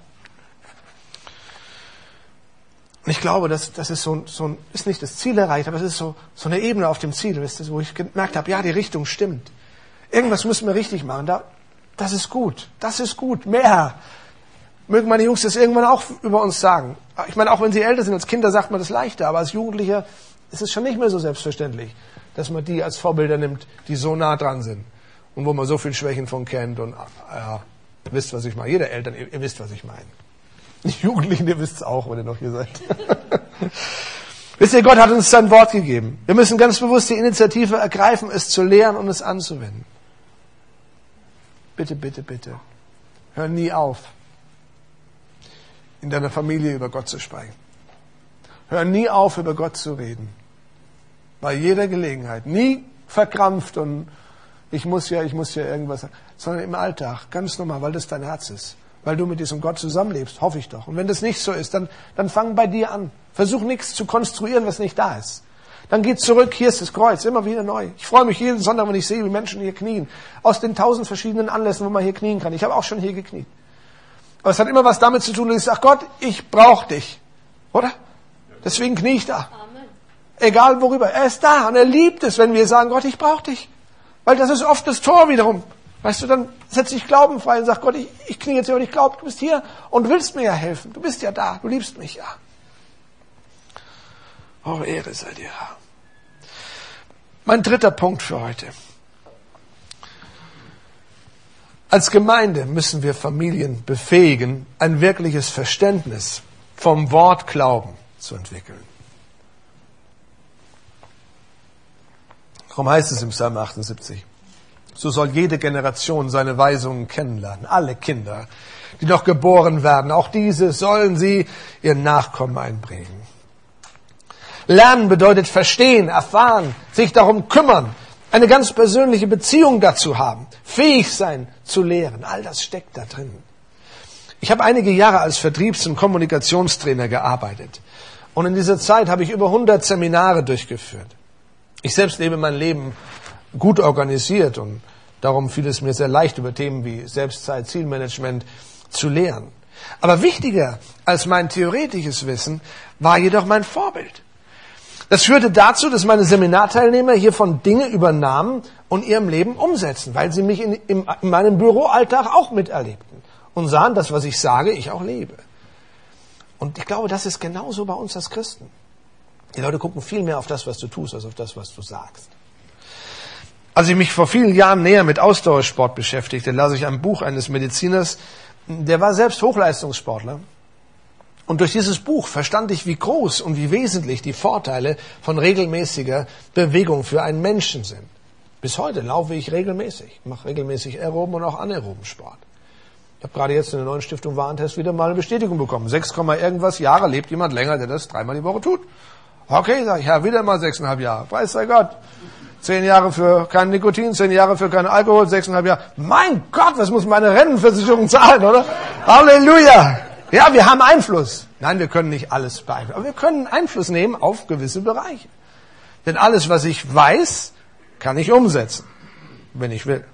Und ich glaube, das ist ist nicht das Ziel erreicht, aber es ist so eine Ebene auf dem Ziel, wisst ihr, wo ich gemerkt habe, ja, die Richtung stimmt. Irgendwas müssen wir richtig machen. Das ist gut. Das ist gut. Mehr. Mögen meine Jungs das irgendwann auch über uns sagen. Ich meine, auch wenn sie älter sind, als Kinder sagt man das leichter, aber als Jugendlicher ist es schon nicht mehr so selbstverständlich, dass man die als Vorbilder nimmt, die so nah dran sind und wo man so viel Schwächen von kennt und ja, ihr wisst, was ich meine. Jeder Eltern, ihr wisst, was ich meine. Die Jugendlichen, ihr wisst es auch, wenn ihr noch hier seid. Wisst ihr, Gott hat uns sein Wort gegeben. Wir müssen ganz bewusst die Initiative ergreifen, es zu lehren und es anzuwenden. Bitte, bitte, bitte. Hör nie auf, in deiner Familie über Gott zu sprechen. Hör nie auf, über Gott zu reden. Bei jeder Gelegenheit. Nie verkrampft und ich muss ja irgendwas sagen. Sondern im Alltag, ganz normal, weil das dein Herz ist. Weil du mit diesem Gott zusammenlebst, hoffe ich doch. Und wenn das nicht so ist, dann fang bei dir an. Versuch nichts zu konstruieren, was nicht da ist. Dann geh zurück, hier ist das Kreuz, immer wieder neu. Ich freue mich jeden Sonntag, wenn ich sehe, wie Menschen hier knien. Aus den 1000 verschiedenen Anlässen, wo man hier knien kann. Ich habe auch schon hier gekniet. Aber es hat immer was damit zu tun, dass ich sage, Gott, ich brauche dich. Oder? Deswegen knie ich da. Amen. Egal worüber. Er ist da und er liebt es, wenn wir sagen, Gott, ich brauche dich. Weil das ist oft das Tor wiederum. Weißt du, dann setze ich Glauben frei und sag Gott, ich knie jetzt hier und ich glaube, du bist hier und willst mir ja helfen. Du bist ja da, du liebst mich ja. Oh, Ehre sei dir, Herr. Mein dritter Punkt für heute. Als Gemeinde müssen wir Familien befähigen, ein wirkliches Verständnis vom Wort Glauben zu entwickeln. Darum heißt es im Psalm 78, so soll jede Generation seine Weisungen kennenlernen. Alle Kinder, die noch geboren werden, auch diese sollen sie ihren Nachkommen einbringen. Lernen bedeutet verstehen, erfahren, sich darum kümmern, eine ganz persönliche Beziehung dazu haben, fähig sein zu lehren. All das steckt da drin. Ich habe einige Jahre als Vertriebs- und Kommunikationstrainer gearbeitet. Und in dieser Zeit habe ich über 100 Seminare durchgeführt. Ich selbst lebe mein Leben gut organisiert und darum fiel es mir sehr leicht, über Themen wie Selbstzeit, Zielmanagement zu lehren. Aber wichtiger als mein theoretisches Wissen war jedoch mein Vorbild. Das führte dazu, dass meine Seminarteilnehmer hiervon Dinge übernahmen und ihrem Leben umsetzen, weil sie mich in meinem Büroalltag auch miterlebten und sahen, dass was ich sage, ich auch lebe. Und ich glaube, das ist genauso bei uns als Christen. Die Leute gucken viel mehr auf das, was du tust, als auf das, was du sagst. Als ich mich vor vielen Jahren näher mit Ausdauersport beschäftigte, las ich ein Buch eines Mediziners, der war selbst Hochleistungssportler. Und durch dieses Buch verstand ich, wie groß und wie wesentlich die Vorteile von regelmäßiger Bewegung für einen Menschen sind. Bis heute laufe ich regelmäßig, mache regelmäßig aeroben und auch anaeroben Sport. Ich habe gerade jetzt in der neuen Stiftung Warentest wieder mal eine Bestätigung bekommen. 6, irgendwas Jahre lebt jemand länger, der das 3-mal die Woche tut. Okay, sage ich, ja, wieder mal 6,5 Jahre. Preis sei Gott. 10 Jahre für kein Nikotin, 10 Jahre für keinen Alkohol, 6,5 Jahre. Mein Gott, was muss meine Rentenversicherung zahlen, oder? Halleluja! Ja, wir haben Einfluss. Nein, wir können nicht alles beeinflussen. Aber wir können Einfluss nehmen auf gewisse Bereiche. Denn alles, was ich weiß, kann ich umsetzen, wenn ich will.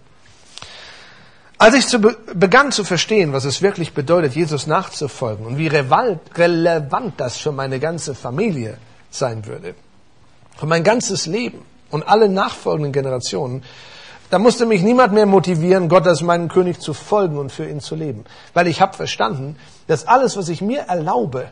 Als ich begann zu verstehen, was es wirklich bedeutet, Jesus nachzufolgen und wie relevant das für meine ganze Familie sein würde, für mein ganzes Leben und alle nachfolgenden Generationen, da musste mich niemand mehr motivieren, Gott als meinen König zu folgen und für ihn zu leben. Weil ich habe verstanden, dass alles, was ich mir erlaube,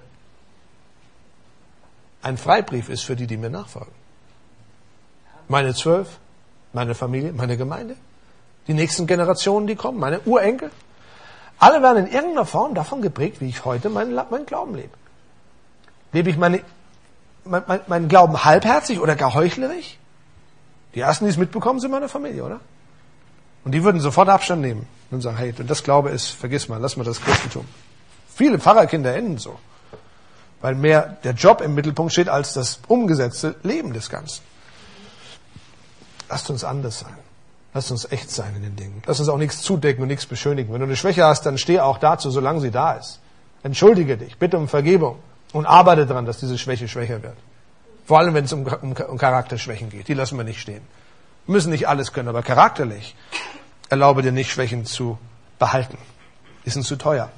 ein Freibrief ist für die, die mir nachfolgen. Meine 12, meine Familie, meine Gemeinde, die nächsten Generationen, die kommen, meine Urenkel. Alle werden in irgendeiner Form davon geprägt, wie ich heute meinen Glauben lebe. Lebe ich meinen Glauben halbherzig oder gar heuchlerisch? Die ersten, die es mitbekommen, sind meine Familie, oder? Und die würden sofort Abstand nehmen und sagen, hey, wenn das Glaube ist, vergiss mal, lass mal das Christentum. Viele Pfarrerkinder enden so, weil mehr der Job im Mittelpunkt steht als das umgesetzte Leben des Ganzen. Lasst uns anders sein. Lasst uns echt sein in den Dingen. Lasst uns auch nichts zudecken und nichts beschönigen. Wenn du eine Schwäche hast, dann steh auch dazu, solange sie da ist. Entschuldige dich, bitte um Vergebung und arbeite daran, dass diese Schwäche schwächer wird. Vor allem, wenn es um Charakterschwächen geht. Die lassen wir nicht stehen. Wir müssen nicht alles können, aber charakterlich erlaube dir nicht, Schwächen zu behalten. Die sind zu teuer.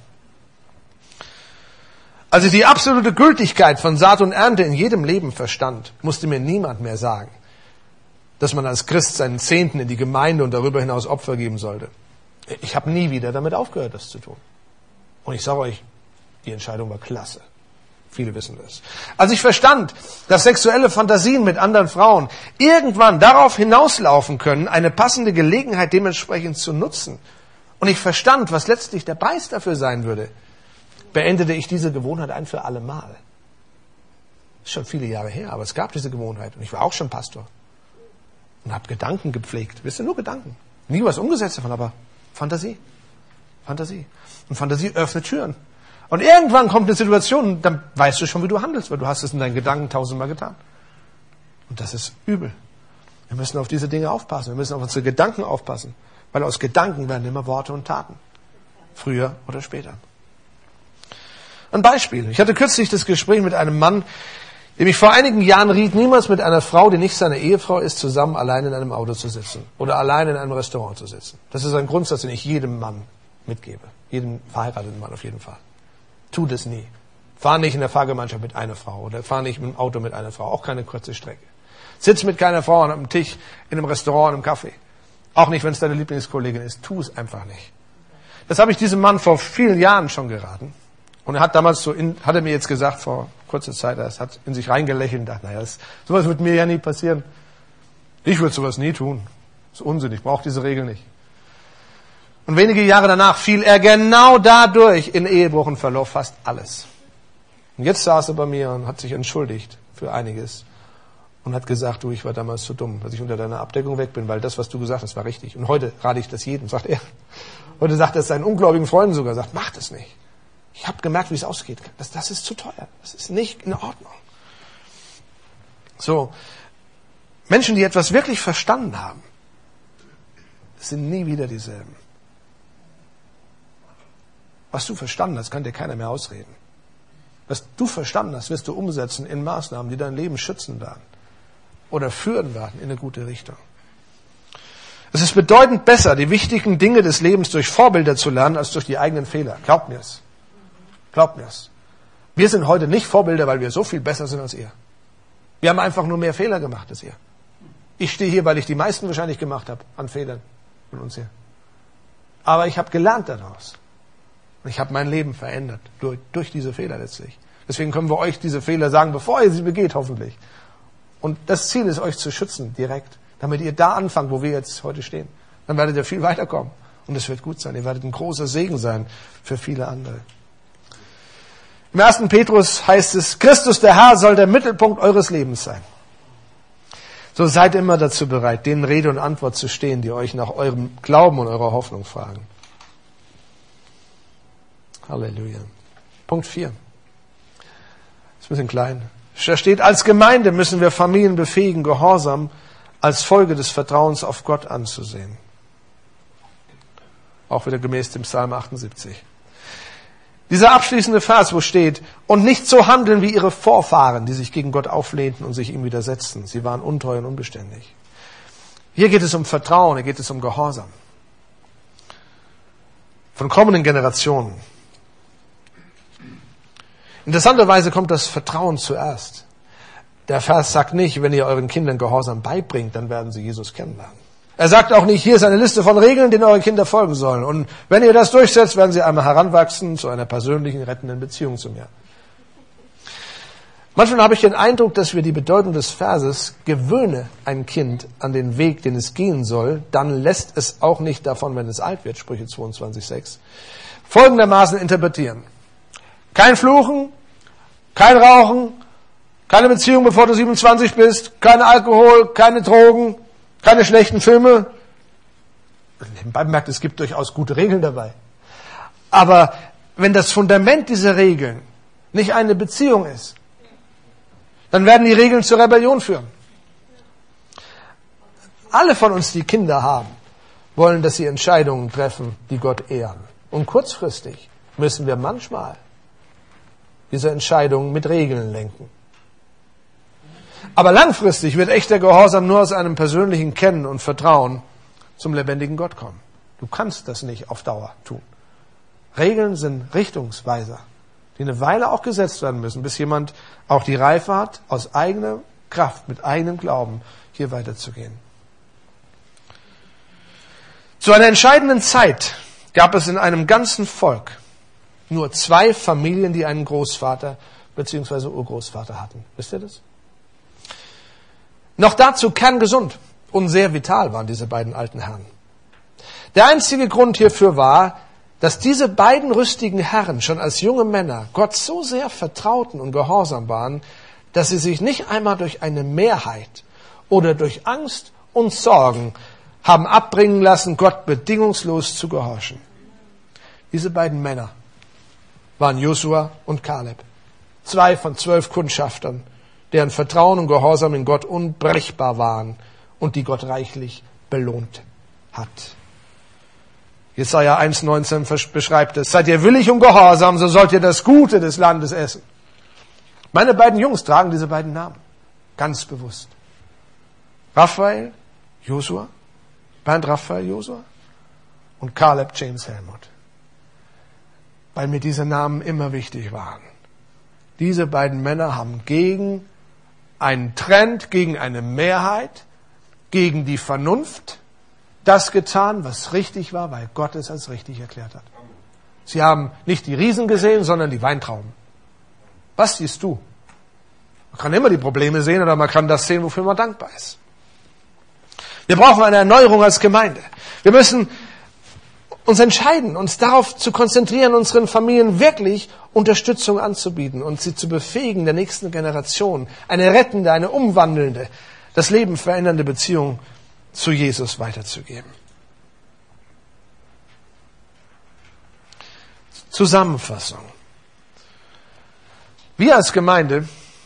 Als ich die absolute Gültigkeit von Saat und Ernte in jedem Leben verstand, musste mir niemand mehr sagen, dass man als Christ seinen Zehnten in die Gemeinde und darüber hinaus Opfer geben sollte. Ich habe nie wieder damit aufgehört, das zu tun. Und ich sage euch, die Entscheidung war klasse. Viele wissen das. Als ich verstand, dass sexuelle Fantasien mit anderen Frauen irgendwann darauf hinauslaufen können, eine passende Gelegenheit dementsprechend zu nutzen, und ich verstand, was letztlich der Preis dafür sein würde, beendete ich diese Gewohnheit ein für alle Mal. Das ist schon viele Jahre her, aber es gab diese Gewohnheit. Und ich war auch schon Pastor. Und habe Gedanken gepflegt. Wisst ihr, nur Gedanken. Nie was umgesetzt davon, aber Fantasie. Fantasie. Und Fantasie öffnet Türen. Und irgendwann kommt eine Situation, dann weißt du schon, wie du handelst, weil du hast es in deinen Gedanken 1000-mal getan. Und das ist übel. Wir müssen auf diese Dinge aufpassen. Wir müssen auf unsere Gedanken aufpassen. Weil aus Gedanken werden immer Worte und Taten. Früher oder später. Ein Beispiel. Ich hatte kürzlich das Gespräch mit einem Mann, dem ich vor einigen Jahren riet, niemals mit einer Frau, die nicht seine Ehefrau ist, zusammen allein in einem Auto zu sitzen. Oder allein in einem Restaurant zu sitzen. Das ist ein Grundsatz, den ich jedem Mann mitgebe. Jedem verheirateten Mann auf jeden Fall. Tu das nie. Fahr nicht in der Fahrgemeinschaft mit einer Frau oder fahr nicht mit dem Auto mit einer Frau. Auch keine kurze Strecke. Sitz mit keiner Frau an einem Tisch, in einem Restaurant, in einem Café. Auch nicht, wenn es deine Lieblingskollegin ist. Tu es einfach nicht. Das habe ich diesem Mann vor vielen Jahren schon geraten. Und er hat damals hat er mir jetzt gesagt, vor kurzer Zeit, er hat in sich reingelächelt und dachte, naja, sowas wird mir ja nie passieren. Ich würde sowas nie tun. Das ist Unsinn, ich brauche diese Regel nicht. Und wenige Jahre danach fiel er genau dadurch in Ehebruch und verlor fast alles. Und jetzt saß er bei mir und hat sich entschuldigt für einiges. Und hat gesagt, du, ich war damals so dumm, dass ich unter deiner Abdeckung weg bin, weil das, was du gesagt hast, war richtig. Und heute rate ich das jedem, sagt er. Heute sagt er es seinen ungläubigen Freunden sogar, sagt, mach das nicht. Ich habe gemerkt, wie es ausgeht. Das ist zu teuer. Das ist nicht in Ordnung. So, Menschen, die etwas wirklich verstanden haben, sind nie wieder dieselben. Was du verstanden hast, kann dir keiner mehr ausreden. Was du verstanden hast, wirst du umsetzen in Maßnahmen, die dein Leben schützen werden oder führen werden in eine gute Richtung. Es ist bedeutend besser, die wichtigen Dinge des Lebens durch Vorbilder zu lernen, als durch die eigenen Fehler. Glaubt mir es. Glaubt mir es. Wir sind heute nicht Vorbilder, weil wir so viel besser sind als ihr. Wir haben einfach nur mehr Fehler gemacht als ihr. Ich stehe hier, weil ich die meisten wahrscheinlich gemacht habe an Fehlern von uns hier. Aber ich habe gelernt daraus. Und ich habe mein Leben verändert durch diese Fehler letztlich. Deswegen können wir euch diese Fehler sagen, bevor ihr sie begeht, hoffentlich. Und das Ziel ist, euch zu schützen, direkt. Damit ihr da anfangt, wo wir jetzt heute stehen. Dann werdet ihr viel weiterkommen. Und es wird gut sein. Ihr werdet ein großer Segen sein für viele andere. Im 1. Petrus heißt es, Christus der Herr soll der Mittelpunkt eures Lebens sein. So seid immer dazu bereit, denen Rede und Antwort zu stehen, die euch nach eurem Glauben und eurer Hoffnung fragen. Halleluja. Punkt 4. Ist ein bisschen klein. Da steht, als Gemeinde müssen wir Familien befähigen, Gehorsam als Folge des Vertrauens auf Gott anzusehen. Auch wieder gemäß dem Psalm 78. Dieser abschließende Vers, wo steht, und nicht so handeln wie ihre Vorfahren, die sich gegen Gott auflehnten und sich ihm widersetzten. Sie waren untreu und unbeständig. Hier geht es um Vertrauen, hier geht es um Gehorsam. Von kommenden Generationen. Interessanterweise kommt das Vertrauen zuerst. Der Vers sagt nicht, wenn ihr euren Kindern Gehorsam beibringt, dann werden sie Jesus kennenlernen. Er sagt auch nicht, hier ist eine Liste von Regeln, denen eure Kinder folgen sollen. Und wenn ihr das durchsetzt, werden sie einmal heranwachsen zu einer persönlichen, rettenden Beziehung zu mir. Manchmal habe ich den Eindruck, dass wir die Bedeutung des Verses, gewöhne ein Kind an den Weg, den es gehen soll, dann lässt es auch nicht davon, wenn es alt wird, Sprüche 22,6, folgendermaßen interpretieren. Kein Fluchen, kein Rauchen, keine Beziehung, bevor du 27 bist, kein Alkohol, keine Drogen, keine schlechten Filme. Nebenbei bemerkt, es gibt durchaus gute Regeln dabei. Aber wenn das Fundament dieser Regeln nicht eine Beziehung ist, dann werden die Regeln zur Rebellion führen. Alle von uns, die Kinder haben, wollen, dass sie Entscheidungen treffen, die Gott ehren. Und kurzfristig müssen wir manchmal diese Entscheidungen mit Regeln lenken. Aber langfristig wird echter Gehorsam nur aus einem persönlichen Kennen und Vertrauen zum lebendigen Gott kommen. Du kannst das nicht auf Dauer tun. Regeln sind Richtungsweiser, die eine Weile auch gesetzt werden müssen, bis jemand auch die Reife hat, aus eigener Kraft, mit eigenem Glauben hier weiterzugehen. Zu einer entscheidenden Zeit gab es in einem ganzen Volk nur 2 Familien, die einen Großvater bzw. Urgroßvater hatten. Wisst ihr das? Noch dazu kerngesund und sehr vital waren diese beiden alten Herren. Der einzige Grund hierfür war, dass diese beiden rüstigen Herren schon als junge Männer Gott so sehr vertrauten und gehorsam waren, dass sie sich nicht einmal durch eine Mehrheit oder durch Angst und Sorgen haben abbringen lassen, Gott bedingungslos zu gehorchen. Diese beiden Männer waren Josua und Kaleb, 2 von 12 Kundschaftern, deren Vertrauen und Gehorsam in Gott unbrechbar waren und die Gott reichlich belohnt hat. Jesaja 1,19 beschreibt es. Seid ihr willig und gehorsam, so sollt ihr das Gute des Landes essen. Meine beiden Jungs tragen diese beiden Namen. Ganz bewusst. Raphael, Josua, Bernd Raphael, Josua und Caleb James Helmut. Weil mir diese Namen immer wichtig waren. Diese beiden Männer haben gegen einen Trend, gegen eine Mehrheit, gegen die Vernunft das getan, was richtig war, weil Gott es als richtig erklärt hat. Sie haben nicht die Riesen gesehen, sondern die Weintrauben. Was siehst du? Man kann immer die Probleme sehen oder man kann das sehen, wofür man dankbar ist. Wir brauchen eine Erneuerung als Gemeinde. Wir müssen uns entscheiden, uns darauf zu konzentrieren, unseren Familien wirklich Unterstützung anzubieten und sie zu befähigen, der nächsten Generation eine rettende, eine umwandelnde, das Leben verändernde Beziehung zu Jesus weiterzugeben. Zusammenfassung. Wir als Gemeinde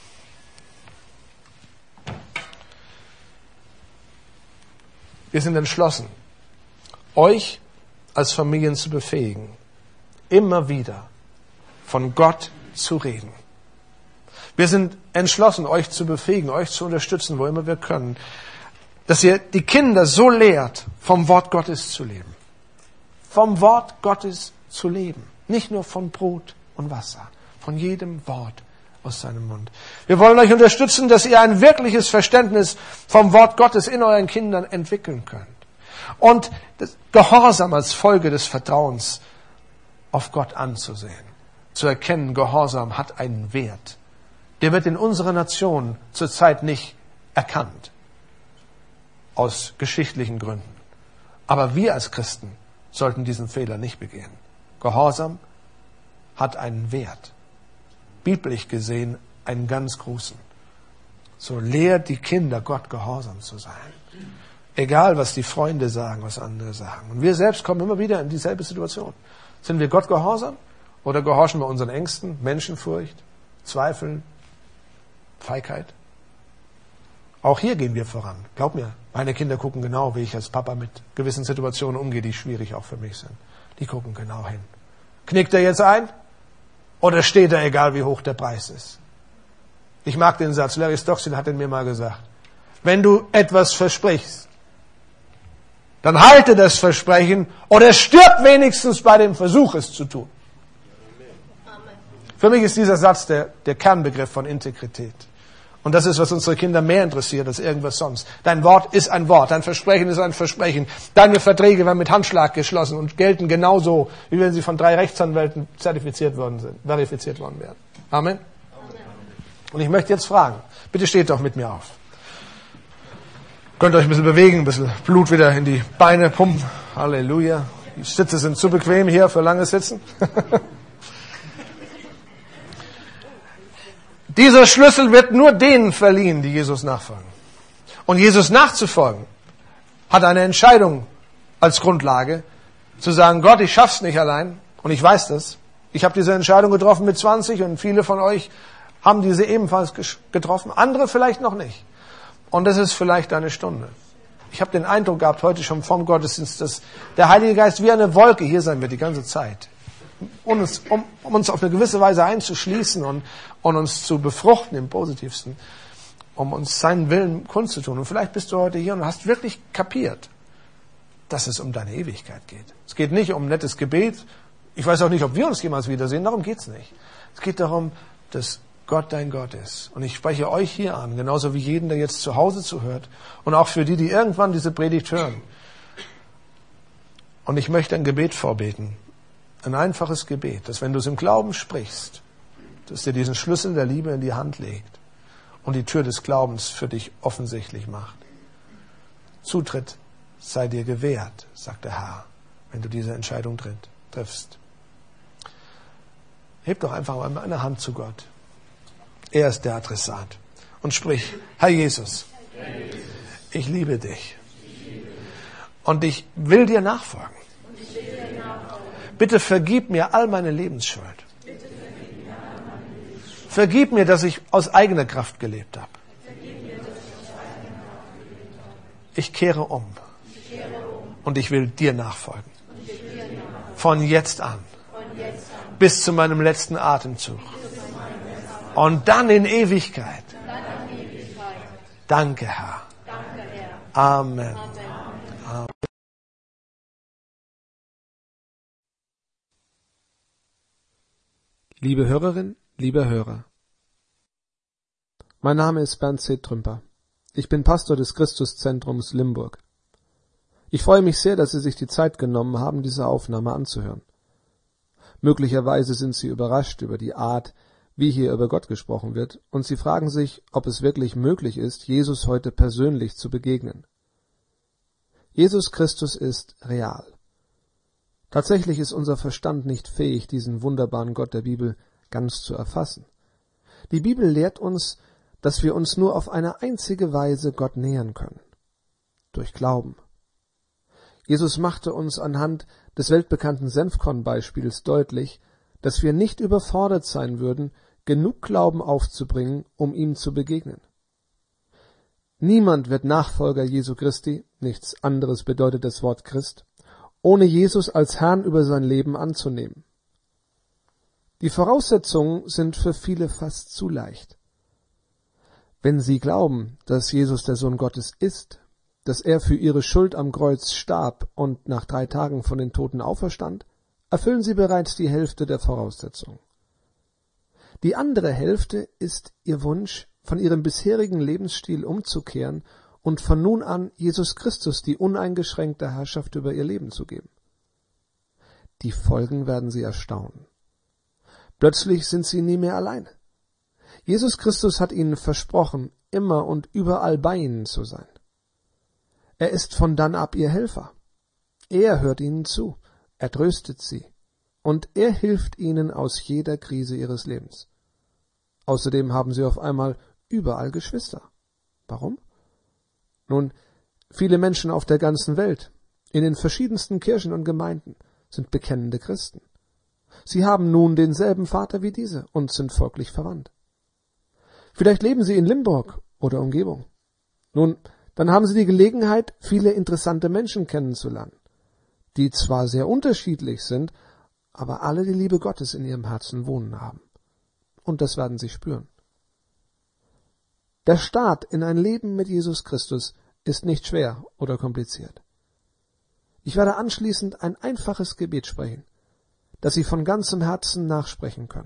wir sind entschlossen, euch als Familien zu befähigen, immer wieder von Gott zu reden. Wir sind entschlossen, euch zu befähigen, euch zu unterstützen, wo immer wir können, dass ihr die Kinder so lehrt, vom Wort Gottes zu leben. Vom Wort Gottes zu leben. Nicht nur von Brot und Wasser, von jedem Wort aus seinem Mund. Wir wollen euch unterstützen, dass ihr ein wirkliches Verständnis vom Wort Gottes in euren Kindern entwickeln könnt. Und das Gehorsam als Folge des Vertrauens auf Gott anzusehen. Zu erkennen, Gehorsam hat einen Wert. Der wird in unserer Nation zurzeit nicht erkannt. Aus geschichtlichen Gründen. Aber wir als Christen sollten diesen Fehler nicht begehen. Gehorsam hat einen Wert. Biblisch gesehen einen ganz großen. So lehrt die Kinder, Gott gehorsam zu sein. Egal, was die Freunde sagen, was andere sagen. Und wir selbst kommen immer wieder in dieselbe Situation. Sind wir Gott gehorsam oder gehorchen wir unseren Ängsten, Menschenfurcht, Zweifeln, Feigheit? Auch hier gehen wir voran. Glaub mir, meine Kinder gucken genau, wie ich als Papa mit gewissen Situationen umgehe, die schwierig auch für mich sind. Die gucken genau hin. Knickt er jetzt ein? Oder steht er, egal wie hoch der Preis ist? Ich mag den Satz, Larry Stockstill hat ihn mir mal gesagt. Wenn du etwas versprichst, dann halte das Versprechen oder stirb wenigstens bei dem Versuch, es zu tun. Für mich ist dieser Satz der Kernbegriff von Integrität. Und das ist, was unsere Kinder mehr interessiert als irgendwas sonst. Dein Wort ist ein Wort, dein Versprechen ist ein Versprechen. Deine Verträge werden mit Handschlag geschlossen und gelten genauso, wie wenn sie von 3 Rechtsanwälten verifiziert worden wären. Amen. Und ich möchte jetzt fragen, bitte steht doch mit mir auf. Könnt ihr euch ein bisschen bewegen, ein bisschen Blut wieder in die Beine pumpen. Halleluja. Die Sitze sind zu bequem hier für langes Sitzen. Dieser Schlüssel wird nur denen verliehen, die Jesus nachfolgen. Und Jesus nachzufolgen hat eine Entscheidung als Grundlage, zu sagen, Gott, ich schaff's nicht allein. Und ich weiß das. Ich habe diese Entscheidung getroffen mit 20 und viele von euch haben diese ebenfalls getroffen. Andere vielleicht noch nicht. Und das ist vielleicht eine Stunde. Ich habe den Eindruck gehabt, heute schon vom Gottesdienst, dass der Heilige Geist wie eine Wolke hier sein wird die ganze Zeit. Um uns auf eine gewisse Weise einzuschließen und uns zu befruchten im Positivsten, um uns seinen Willen kundzutun. Und vielleicht bist du heute hier und hast wirklich kapiert, dass es um deine Ewigkeit geht. Es geht nicht um nettes Gebet. Ich weiß auch nicht, ob wir uns jemals wiedersehen. Darum geht's nicht. Es geht darum, dass Gott dein Gott ist. Und ich spreche euch hier an, genauso wie jeden, der jetzt zu Hause zuhört. Und auch für die, die irgendwann diese Predigt hören. Und ich möchte ein Gebet vorbeten. Ein einfaches Gebet, dass wenn du es im Glauben sprichst, dass dir diesen Schlüssel der Liebe in die Hand legt und die Tür des Glaubens für dich offensichtlich macht. Zutritt sei dir gewährt, sagt der Herr, wenn du diese Entscheidung triffst. Heb doch einfach mal eine Hand zu Gott. Er ist der Adressat. Und sprich, Herr Jesus, ich liebe dich. Und ich will dir nachfolgen. Bitte vergib mir all meine Lebensschuld. Vergib mir, dass ich aus eigener Kraft gelebt habe. Ich kehre um. Und ich will dir nachfolgen. Von jetzt an. Bis zu meinem letzten Atemzug. Und dann in Ewigkeit. Danke, Herr. Amen. Amen. Liebe Hörerin, lieber Hörer. Mein Name ist Bernd C. Trümper. Ich bin Pastor des Christuszentrums Limburg. Ich freue mich sehr, dass Sie sich die Zeit genommen haben, diese Aufnahme anzuhören. Möglicherweise sind Sie überrascht über die Art, wie hier über Gott gesprochen wird, und Sie fragen sich, ob es wirklich möglich ist, Jesus heute persönlich zu begegnen. Jesus Christus ist real. Tatsächlich ist unser Verstand nicht fähig, diesen wunderbaren Gott der Bibel ganz zu erfassen. Die Bibel lehrt uns, dass wir uns nur auf eine einzige Weise Gott nähern können: durch Glauben. Jesus machte uns anhand des weltbekannten Senfkorn-Beispiels deutlich, dass wir nicht überfordert sein würden, genug Glauben aufzubringen, um ihm zu begegnen. Niemand wird Nachfolger Jesu Christi, nichts anderes bedeutet das Wort Christ, ohne Jesus als Herrn über sein Leben anzunehmen. Die Voraussetzungen sind für viele fast zu leicht. Wenn sie glauben, dass Jesus der Sohn Gottes ist, dass er für ihre Schuld am Kreuz starb und nach 3 Tagen von den Toten auferstand, erfüllen sie bereits die Hälfte der Voraussetzungen. Die andere Hälfte ist ihr Wunsch, von ihrem bisherigen Lebensstil umzukehren und von nun an Jesus Christus die uneingeschränkte Herrschaft über ihr Leben zu geben. Die Folgen werden sie erstaunen. Plötzlich sind sie nie mehr alleine. Jesus Christus hat ihnen versprochen, immer und überall bei ihnen zu sein. Er ist von dann ab ihr Helfer. Er hört ihnen zu, er tröstet sie und er hilft ihnen aus jeder Krise ihres Lebens. Außerdem haben sie auf einmal überall Geschwister. Warum? Nun, viele Menschen auf der ganzen Welt, in den verschiedensten Kirchen und Gemeinden, sind bekennende Christen. Sie haben nun denselben Vater wie diese und sind folglich verwandt. Vielleicht leben sie in Limburg oder Umgebung. Nun, dann haben sie die Gelegenheit, viele interessante Menschen kennenzulernen, die zwar sehr unterschiedlich sind, aber alle die Liebe Gottes in ihrem Herzen wohnen haben. Und das werden sie spüren. Der Start in ein Leben mit Jesus Christus ist nicht schwer oder kompliziert. Ich werde anschließend ein einfaches Gebet sprechen, das Sie von ganzem Herzen nachsprechen können.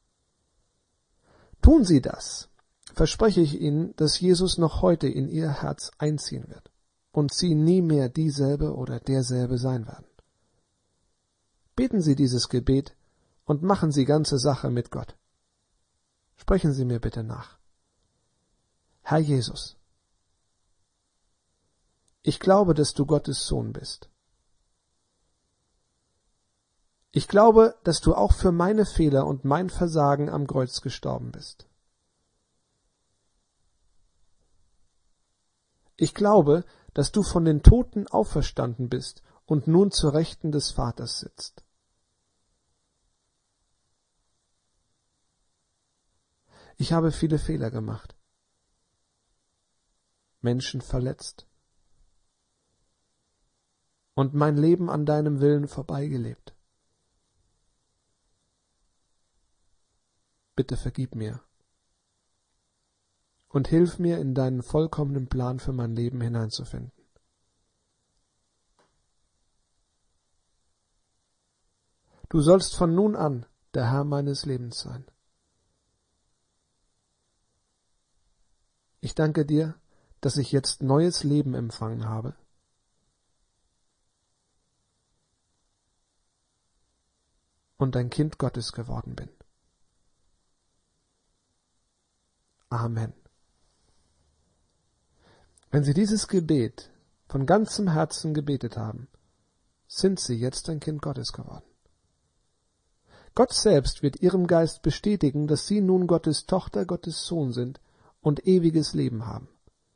Tun Sie das, verspreche ich Ihnen, dass Jesus noch heute in Ihr Herz einziehen wird und Sie nie mehr dieselbe oder derselbe sein werden. Beten Sie dieses Gebet und machen Sie ganze Sache mit Gott. Sprechen Sie mir bitte nach. Herr Jesus, ich glaube, dass du Gottes Sohn bist. Ich glaube, dass du auch für meine Fehler und mein Versagen am Kreuz gestorben bist. Ich glaube, dass du von den Toten auferstanden bist und nun zur Rechten des Vaters sitzt. Ich habe viele Fehler gemacht, Menschen verletzt und mein Leben an deinem Willen vorbeigelebt. Bitte vergib mir und hilf mir, in deinen vollkommenen Plan für mein Leben hineinzufinden. Du sollst von nun an der Herr meines Lebens sein. Ich danke dir, dass ich jetzt neues Leben empfangen habe. Und ein Kind Gottes geworden bin. Amen. Wenn Sie dieses Gebet von ganzem Herzen gebetet haben, sind Sie jetzt ein Kind Gottes geworden. Gott selbst wird Ihrem Geist bestätigen, dass Sie nun Gottes Tochter, Gottes Sohn sind und ewiges Leben haben.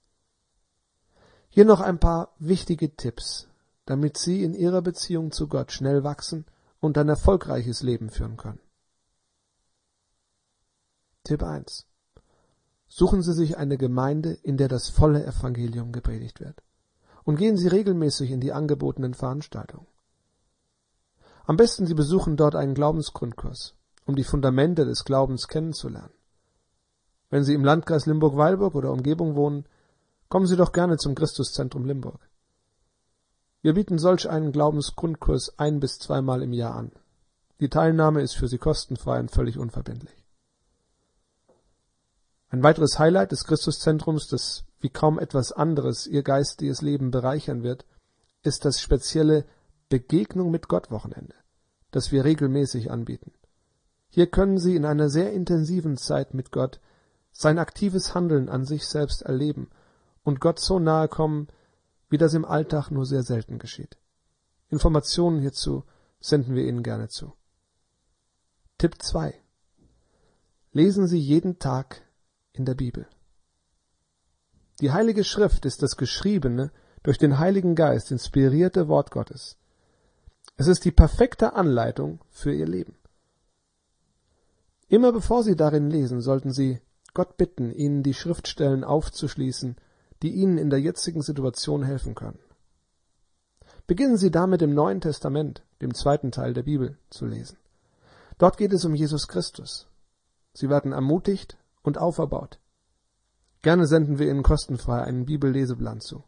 Hier noch ein paar wichtige Tipps, damit Sie in Ihrer Beziehung zu Gott schnell wachsen und ein erfolgreiches Leben führen können. Tipp 1. Suchen Sie sich eine Gemeinde, in der das volle Evangelium gepredigt wird. Und gehen Sie regelmäßig in die angebotenen Veranstaltungen. Am besten Sie besuchen dort einen Glaubensgrundkurs, um die Fundamente des Glaubens kennenzulernen. Wenn Sie im Landkreis Limburg-Weilburg oder Umgebung wohnen, kommen Sie doch gerne zum Christuszentrum Limburg. Wir bieten solch einen Glaubensgrundkurs 1- bis 2-mal im Jahr an. Die Teilnahme ist für Sie kostenfrei und völlig unverbindlich. Ein weiteres Highlight des Christuszentrums, das wie kaum etwas anderes Ihr geistiges Leben bereichern wird, ist das spezielle Begegnung mit Gott Wochenende, das wir regelmäßig anbieten. Hier können Sie in einer sehr intensiven Zeit mit Gott sein aktives Handeln an sich selbst erleben und Gott so nahe kommen, wie das im Alltag nur sehr selten geschieht. Informationen hierzu senden wir Ihnen gerne zu. Tipp 2. Lesen Sie jeden Tag in der Bibel. Die Heilige Schrift ist das geschriebene, durch den Heiligen Geist inspirierte Wort Gottes. Es ist die perfekte Anleitung für Ihr Leben. Immer bevor Sie darin lesen, sollten Sie Gott bitten, Ihnen die Schriftstellen aufzuschließen, die Ihnen in der jetzigen Situation helfen können. Beginnen Sie damit im Neuen Testament, dem zweiten Teil der Bibel, zu lesen. Dort geht es um Jesus Christus. Sie werden ermutigt und auferbaut. Gerne senden wir Ihnen kostenfrei einen Bibelleseplan zu.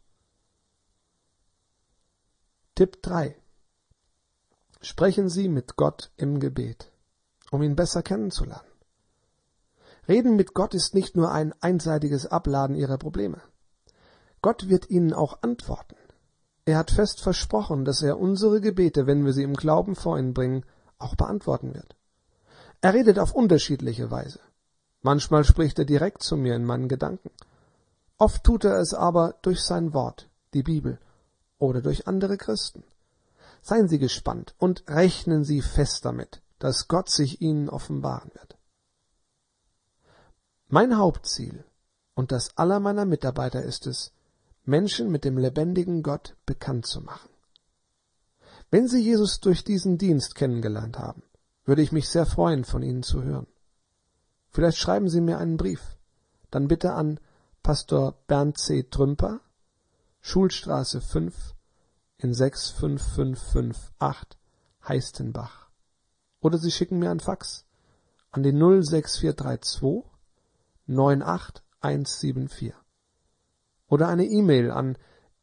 Tipp 3. Sprechen Sie mit Gott im Gebet, um ihn besser kennenzulernen. Reden mit Gott ist nicht nur ein einseitiges Abladen Ihrer Probleme. Gott wird Ihnen auch antworten. Er hat fest versprochen, dass er unsere Gebete, wenn wir sie im Glauben vor ihn bringen, auch beantworten wird. Er redet auf unterschiedliche Weise. Manchmal spricht er direkt zu mir in meinen Gedanken. Oft tut er es aber durch sein Wort, die Bibel, oder durch andere Christen. Seien Sie gespannt und rechnen Sie fest damit, dass Gott sich Ihnen offenbaren wird. Mein Hauptziel und das aller meiner Mitarbeiter ist es, Menschen mit dem lebendigen Gott bekannt zu machen. Wenn Sie Jesus durch diesen Dienst kennengelernt haben, würde ich mich sehr freuen, von Ihnen zu hören. Vielleicht schreiben Sie mir einen Brief, dann bitte an Pastor Bernd C. Trümper, Schulstraße 5 in 65558 Heistenbach. Oder Sie schicken mir einen Fax an die 06432 98174. Oder eine E-Mail an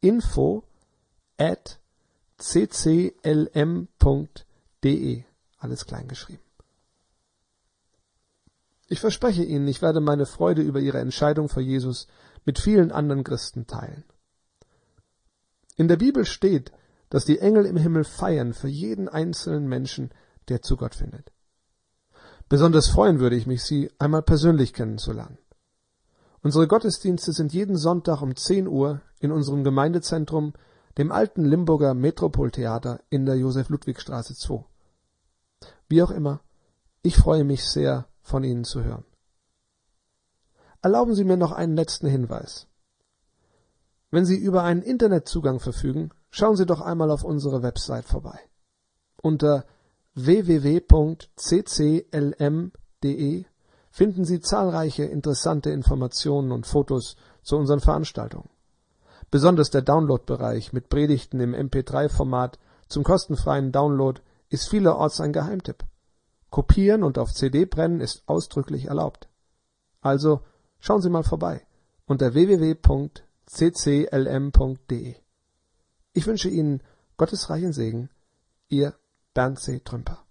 info@cclm.de, alles klein geschrieben. Ich verspreche Ihnen, ich werde meine Freude über Ihre Entscheidung für Jesus mit vielen anderen Christen teilen. In der Bibel steht, dass die Engel im Himmel feiern für jeden einzelnen Menschen, der zu Gott findet. Besonders freuen würde ich mich, Sie einmal persönlich kennenzulernen. Unsere Gottesdienste sind jeden Sonntag um 10 Uhr in unserem Gemeindezentrum, dem alten Limburger Metropoltheater in der Josef-Ludwig-Straße 2. Wie auch immer, ich freue mich sehr, von Ihnen zu hören. Erlauben Sie mir noch einen letzten Hinweis. Wenn Sie über einen Internetzugang verfügen, schauen Sie doch einmal auf unsere Website vorbei. Unter www.cclm.de finden Sie zahlreiche interessante Informationen und Fotos zu unseren Veranstaltungen. Besonders der Download-Bereich mit Predigten im MP3-Format zum kostenfreien Download ist vielerorts ein Geheimtipp. Kopieren und auf CD brennen ist ausdrücklich erlaubt. Also schauen Sie mal vorbei unter www.cclm.de. Ich wünsche Ihnen Gottes reichen Segen, Ihr Bernd C. Trümper.